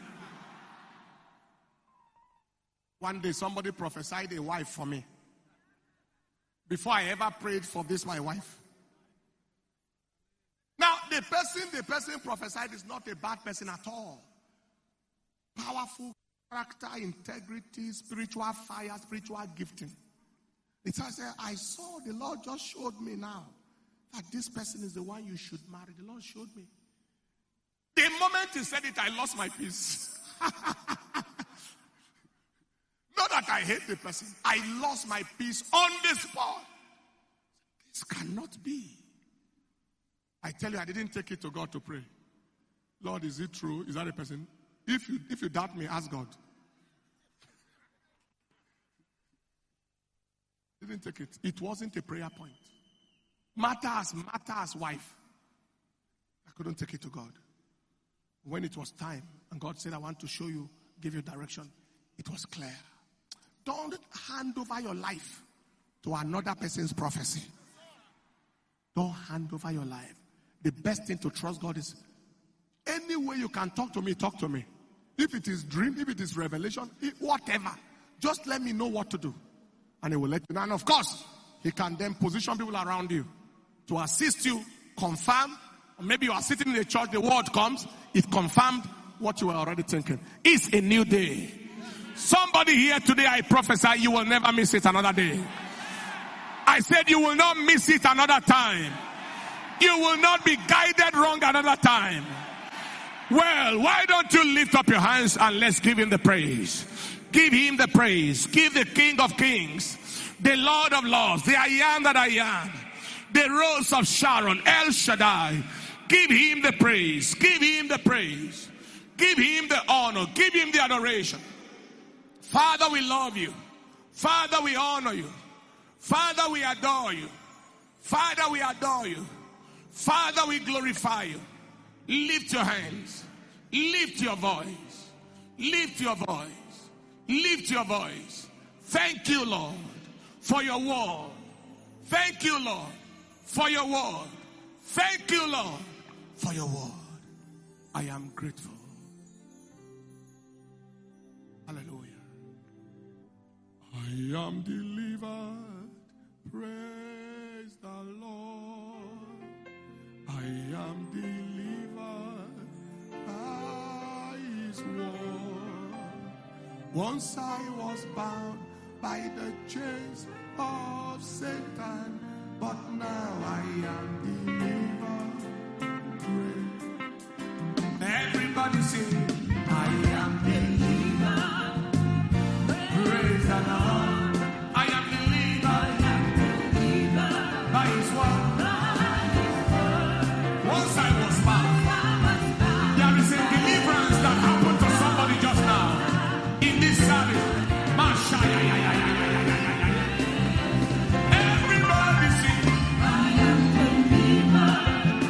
One day somebody prophesied a wife for me. Before I ever prayed for this, my wife. Now, the person, the person prophesied is not a bad person at all. Powerful character, integrity, spiritual fire, spiritual gifting. It says, I saw, the Lord just showed me now that this person is the one you should marry. The Lord showed me. The moment he said it, I lost my peace. Not that I hate the person. I lost my peace on the spot. This cannot be. I tell you, I didn't take it to God to pray. Lord, is it true? Is that a person? If you, if you doubt me, ask God. Didn't take it. It wasn't a prayer point. Matters, matters, wife. I couldn't take it to God. When it was time, and God said, I want to show you, give you direction, it was clear. Don't hand over your life to another person's prophecy. Don't hand over your life. The best thing to trust God is, any way you can talk to me, talk to me. If it is dream, if it is revelation, whatever. Just let me know what to do. And he will let you know. And of course, he can then position people around you to assist you, confirm. Or maybe you are sitting in the church, the word comes, it confirmed what you were already thinking. It's a new day. Somebody here today, I prophesy, you will never miss it another day. I said you will not miss it another time. You will not be guided wrong another time. Well, why don't you lift up your hands and let's give him the praise. Give him the praise. Give the King of Kings, the Lord of Lords, the I am that I am, the Rose of Sharon, El Shaddai. Give him the praise. Give him the praise. Give him the honor. Give him the adoration. Father, we love you. Father, we honor you. Father, we adore you. Father, we adore you. Father, we glorify you. Lift your hands. Lift your voice. Lift your voice. Lift your voice. Thank you, Lord, for your word. Thank you, Lord, for your word. Thank you, Lord, for your word. I am grateful. Hallelujah. I am delivered. Praise the Lord. I am delivered by his word. Once I was bound by the chains of Satan, but now I am delivered. Pray. Everybody sing, I am delivered. Praise the Lord. I am delivered. I am delivered by His word. Once I was bound. There is a deliverance that happened to somebody just now in this service. Everybody sing. I am delivered.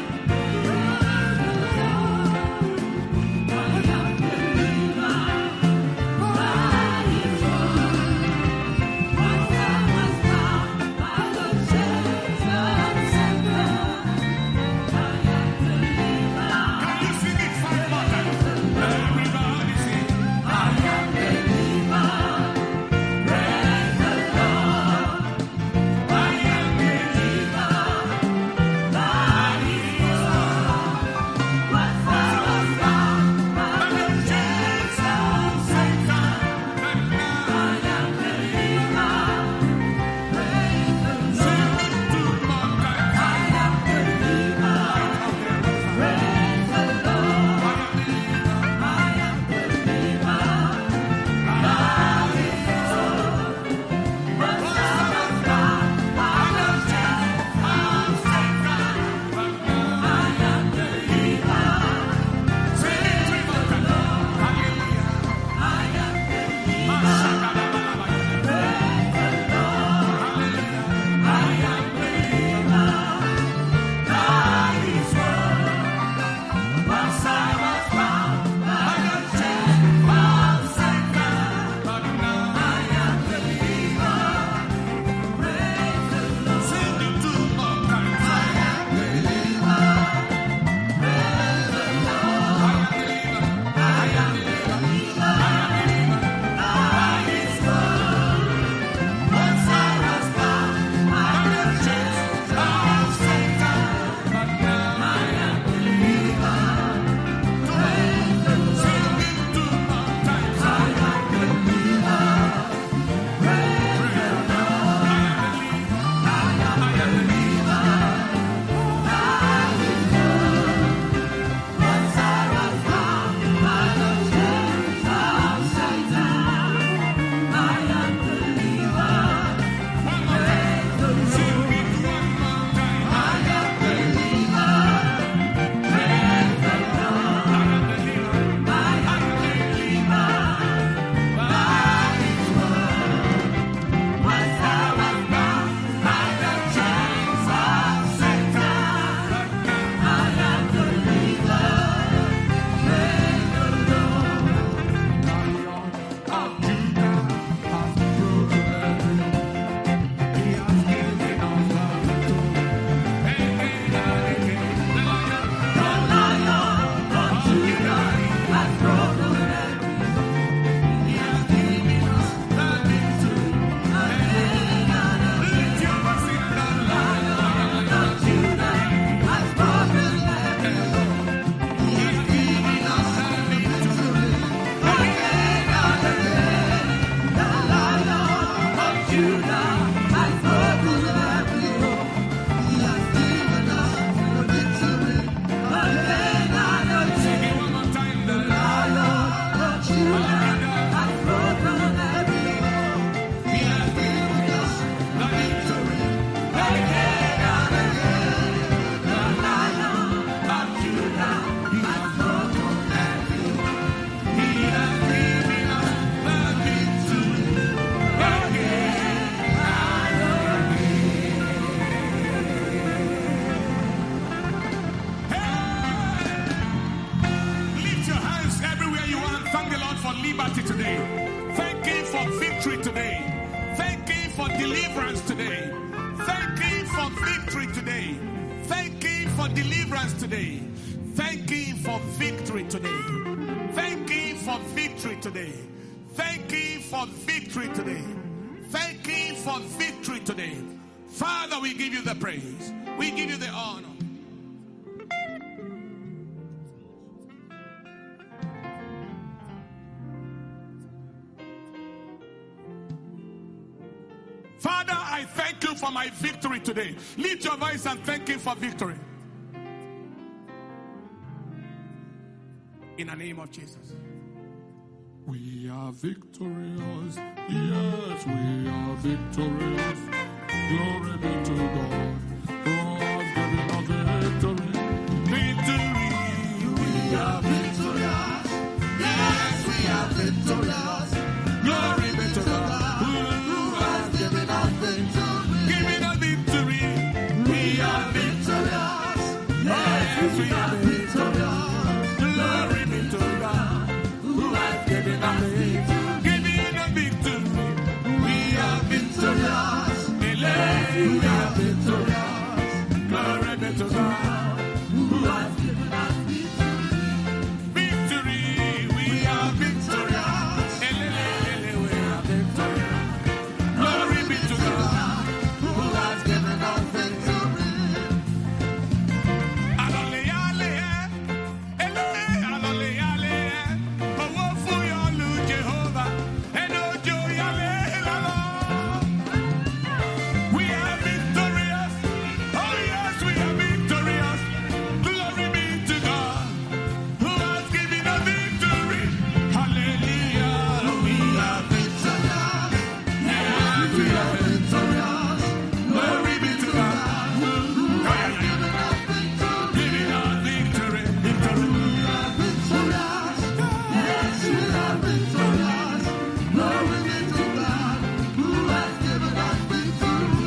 I am delivered by His word. Once I was bound by the chains of Satan. I am delivered. Can you sing it five more times? Everybody sing. I am delivered. Praise the Lord. I am delivered by His word. Once I was bound by the chains of Satan, and now I am delivered. Praise the Lord. I am delivered. Praise the Lord. I am delivered by His word. Once I was bound by the chains of Satan, but now I am delivered. Sing it three more times. Hallelujah. I am delivered. Praise the Lord. Hallelujah. I am delivered by His word. Once I was bound by the chains of Satan, but now I am delivered. Praise the Lord. Sing it two more times. I am delivered. Praise the Lord. I am delivered. I am delivered. I am delivered by His word. Once I was bound by the chains of Satan, but now I am delivered. Praise the Lord. Sing it two more times. I am delivered. Praise the Lord. I am delivered. I am delivered by His word. Once I was bound by the chains of Satan, I am delivered. One more time. Sing it one more time. I am delivered. Praise the Lord. I am delivered. I am delivered by His word. Once I was bound by the chains of Satan, but now I am delivered. Praise the Lord. Lion of Judah has broken every law. He has given us the victory. Again and again, the Lion, the Lion of Judah has broken every law. He has given us the victory. Again and again, lift your voice in the Lion of Judah has broken every law. He has given us the victory. Again and again, the Lion of Judah has broken every law. He has given us the victory. Again and again, sing it one more time. The Lion of Judah has broken every law. He has given us the victory. Again and again, the Lion of Judah has broken every law. He has given us the victory. Again and again. Hey! Lift your hands everywhere you are and thank the Lord for liberty today. Thank Him for victory today. Thank Him for deliverance today. Thank Him for victory today. Thank Him for deliverance today. Thank Him for victory today. Thank Him for victory today. Thank Him for victory today. Thank Him for victory today. Father, we give you the praise. We give you the honor. Father, I thank you for my victory today. Lift your voice and thank him for victory. In the name of Jesus. We are victorious. Yes, we are victorious. Glory be to God. God giving us victory. Victory. We are victorious. Yes, we are victorious. Glory be to God. Who has given us victory? Giving us victory. We are victorious. Yes, we are victorious. Glory be to God. Who has given us victory? Giving us victory. We are victorious. We are victorious. Glory be to God. Who has given us victory? We are victorious. We are victorious. Glory be to God. Who has given us victory? Hallelujah. Hallelujah. Oh, for your Lord Jehovah. And oh, joy. We are victorious. Oh yes, we are victorious. Glory be to God, who has given us victory. Hallelujah. We are victorious. Yes, we are victorious. Glory be to God, who has given us victory. Giving us victory. Victory. We are victorious. Yes, we are victorious. Glory be to God, who has given us victory.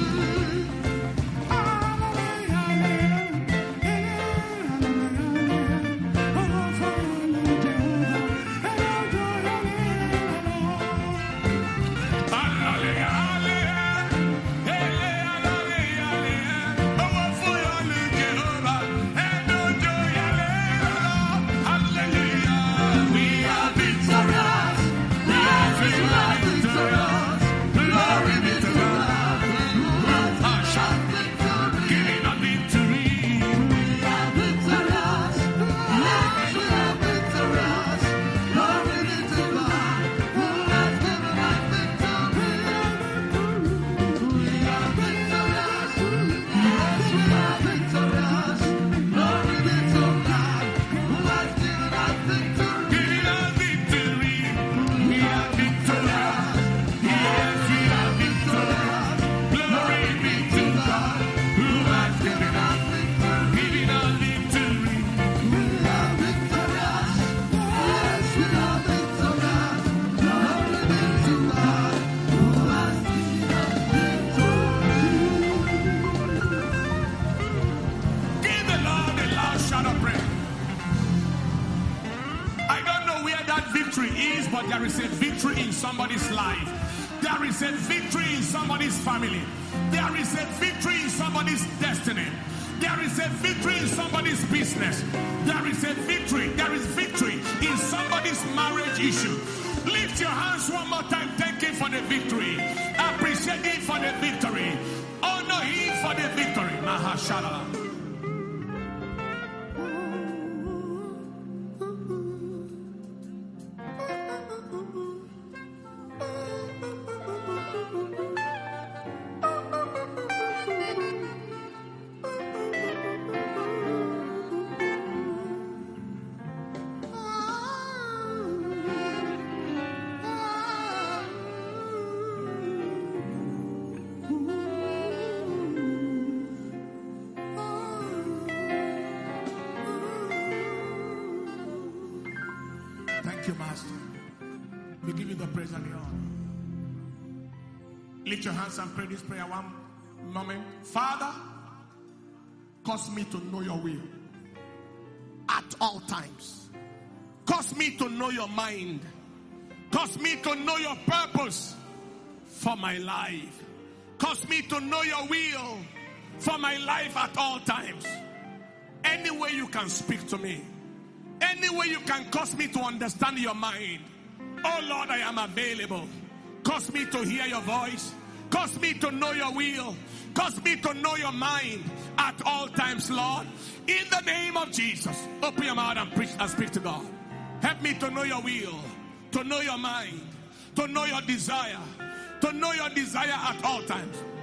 But there is a victory in somebody's life. There is a victory in somebody's family. There is a victory in somebody's destiny. There is a victory in somebody's business. There is a victory. There is victory in somebody's marriage issue. Lift your hands one more time. Thank him for the victory. Appreciate him for the victory. Honor him for the victory. Mahashala. Thank you, Master. We give you the praise and the honor. Lift your hands and pray this prayer one moment. Father, cause me to know your will at all times. Cause me to know your mind. Cause me to know your purpose for my life. Cause me to know your will for my life at all times. Any way you can speak to me. Any way you can cause me to understand your mind. Oh Lord, I am available. Cause me to hear your voice. Cause me to know your will. Cause me to know your mind at all times, Lord. In the name of Jesus. Open your mouth and preach and speak to God. Help me to know your will. To know your mind. To know your desire. To know your desire at all times.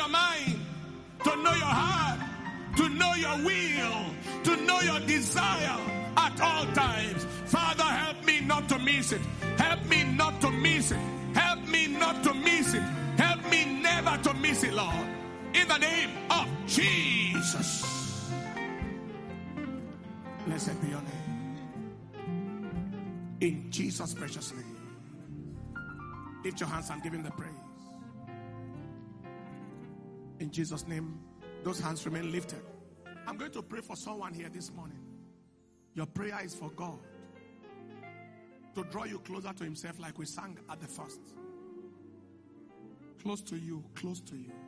your mind, to know your heart, to know your will, to know your desire at all times. Father, help me not to miss it. Help me not to miss it. Help me not to miss it. Help me never to miss it, Lord. In the name of Jesus. Blessed be your name. In Jesus' precious name. Lift your hands and give him the praise. In Jesus' name, those hands remain lifted. I'm going to pray for someone here this morning. Your prayer is for God to draw you closer to himself, like we sang at the first. Close to you, close to you.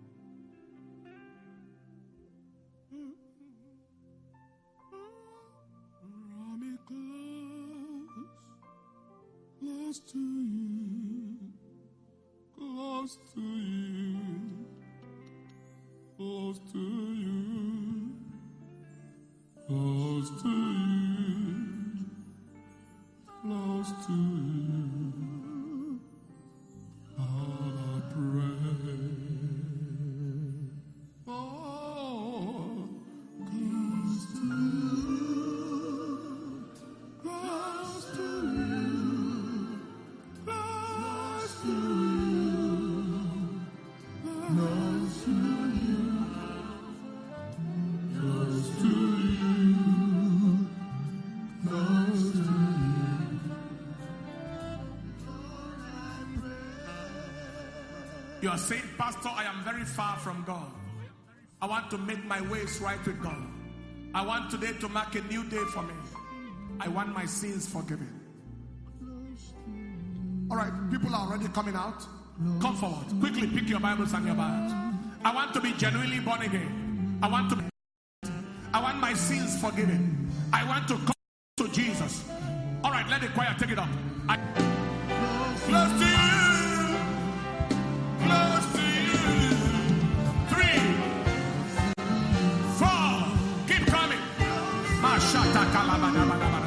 Draw me close, close to you, close to you, close to you, close to you, close to you. God, I pray. Oh, close to you, close to you, close to you, close to you, close to you, close to you. You are saying, Pastor, I am very far from God. I want to make my ways right with God. I want today to mark a new day for me. I want my sins forgiven. All right, people are already coming out. Come forward. Quickly pick your Bibles and your Bibles. I want to be genuinely born again. I want to be, I want my sins forgiven. I want to come to Jesus. All right, let the choir take it up. I, close to you. Close to you. Three. Four. Keep coming. Mashata kalabadabadabada.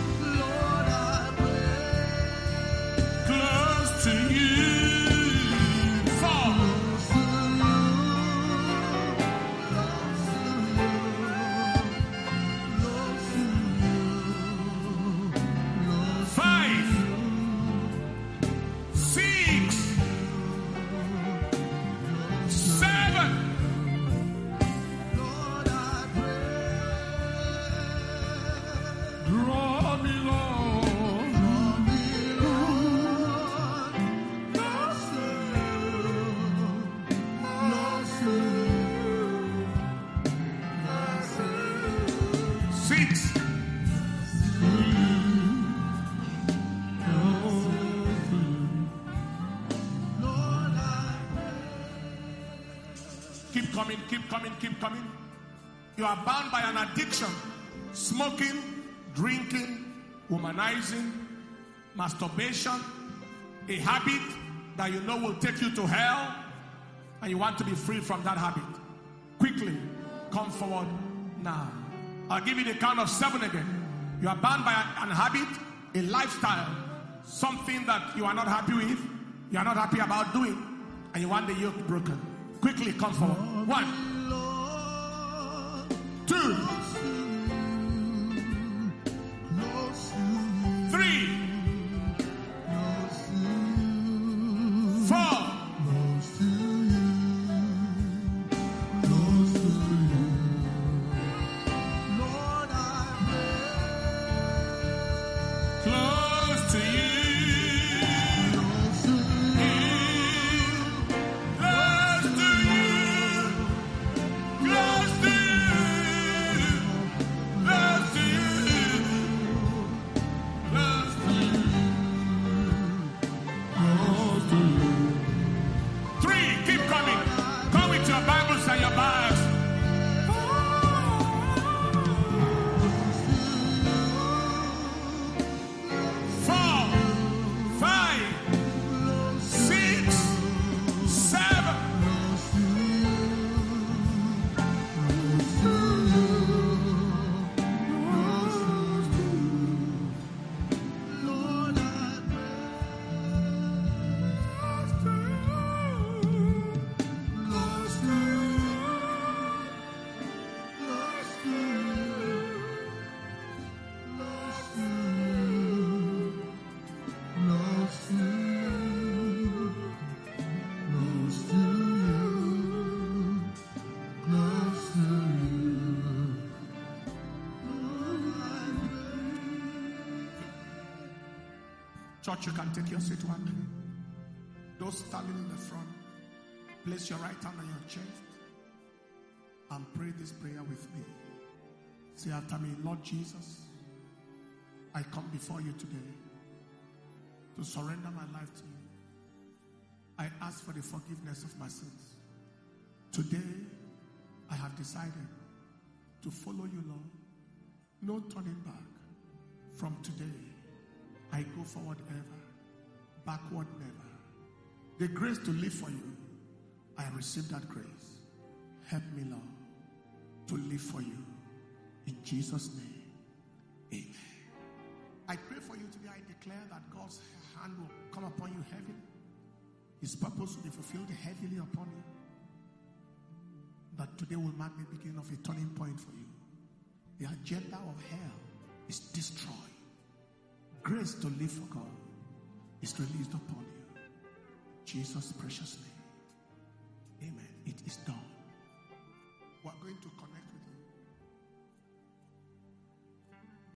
Close to you. Four. Five. Six. Keep coming, keep coming, keep coming. You are bound by an addiction. Smoking, drinking, womanizing, masturbation. A habit that you know will take you to hell. And you want to be free from that habit. Quickly, come forward now. I'll give you the count of seven again. You are bound by an habit, a lifestyle. Something that you are not happy with. You are not happy about doing. And you want the yoke broken. Quickly come forward. One. Two. Three. Four. Close to you. Church, you can take your seat one minute. Those standing in the front, place your right hand on your chest and pray this prayer with me. Say after me, Lord Jesus, I come before you today to surrender my life to you. I ask for the forgiveness of my sins. Today, I have decided to follow you, Lord. No turning back. From today, I go forward ever, backward never. The grace to live for you, I receive that grace. Help me, Lord, to live for you. In Jesus' name, amen. I pray for you today. I declare that God's hand will come upon you heavily. His purpose will be fulfilled heavily upon you. That today will mark the beginning of a turning point for you. The agenda of hell is destroyed. Grace to live for God is released upon you. In Jesus' precious name. Amen. It is done. We're going to connect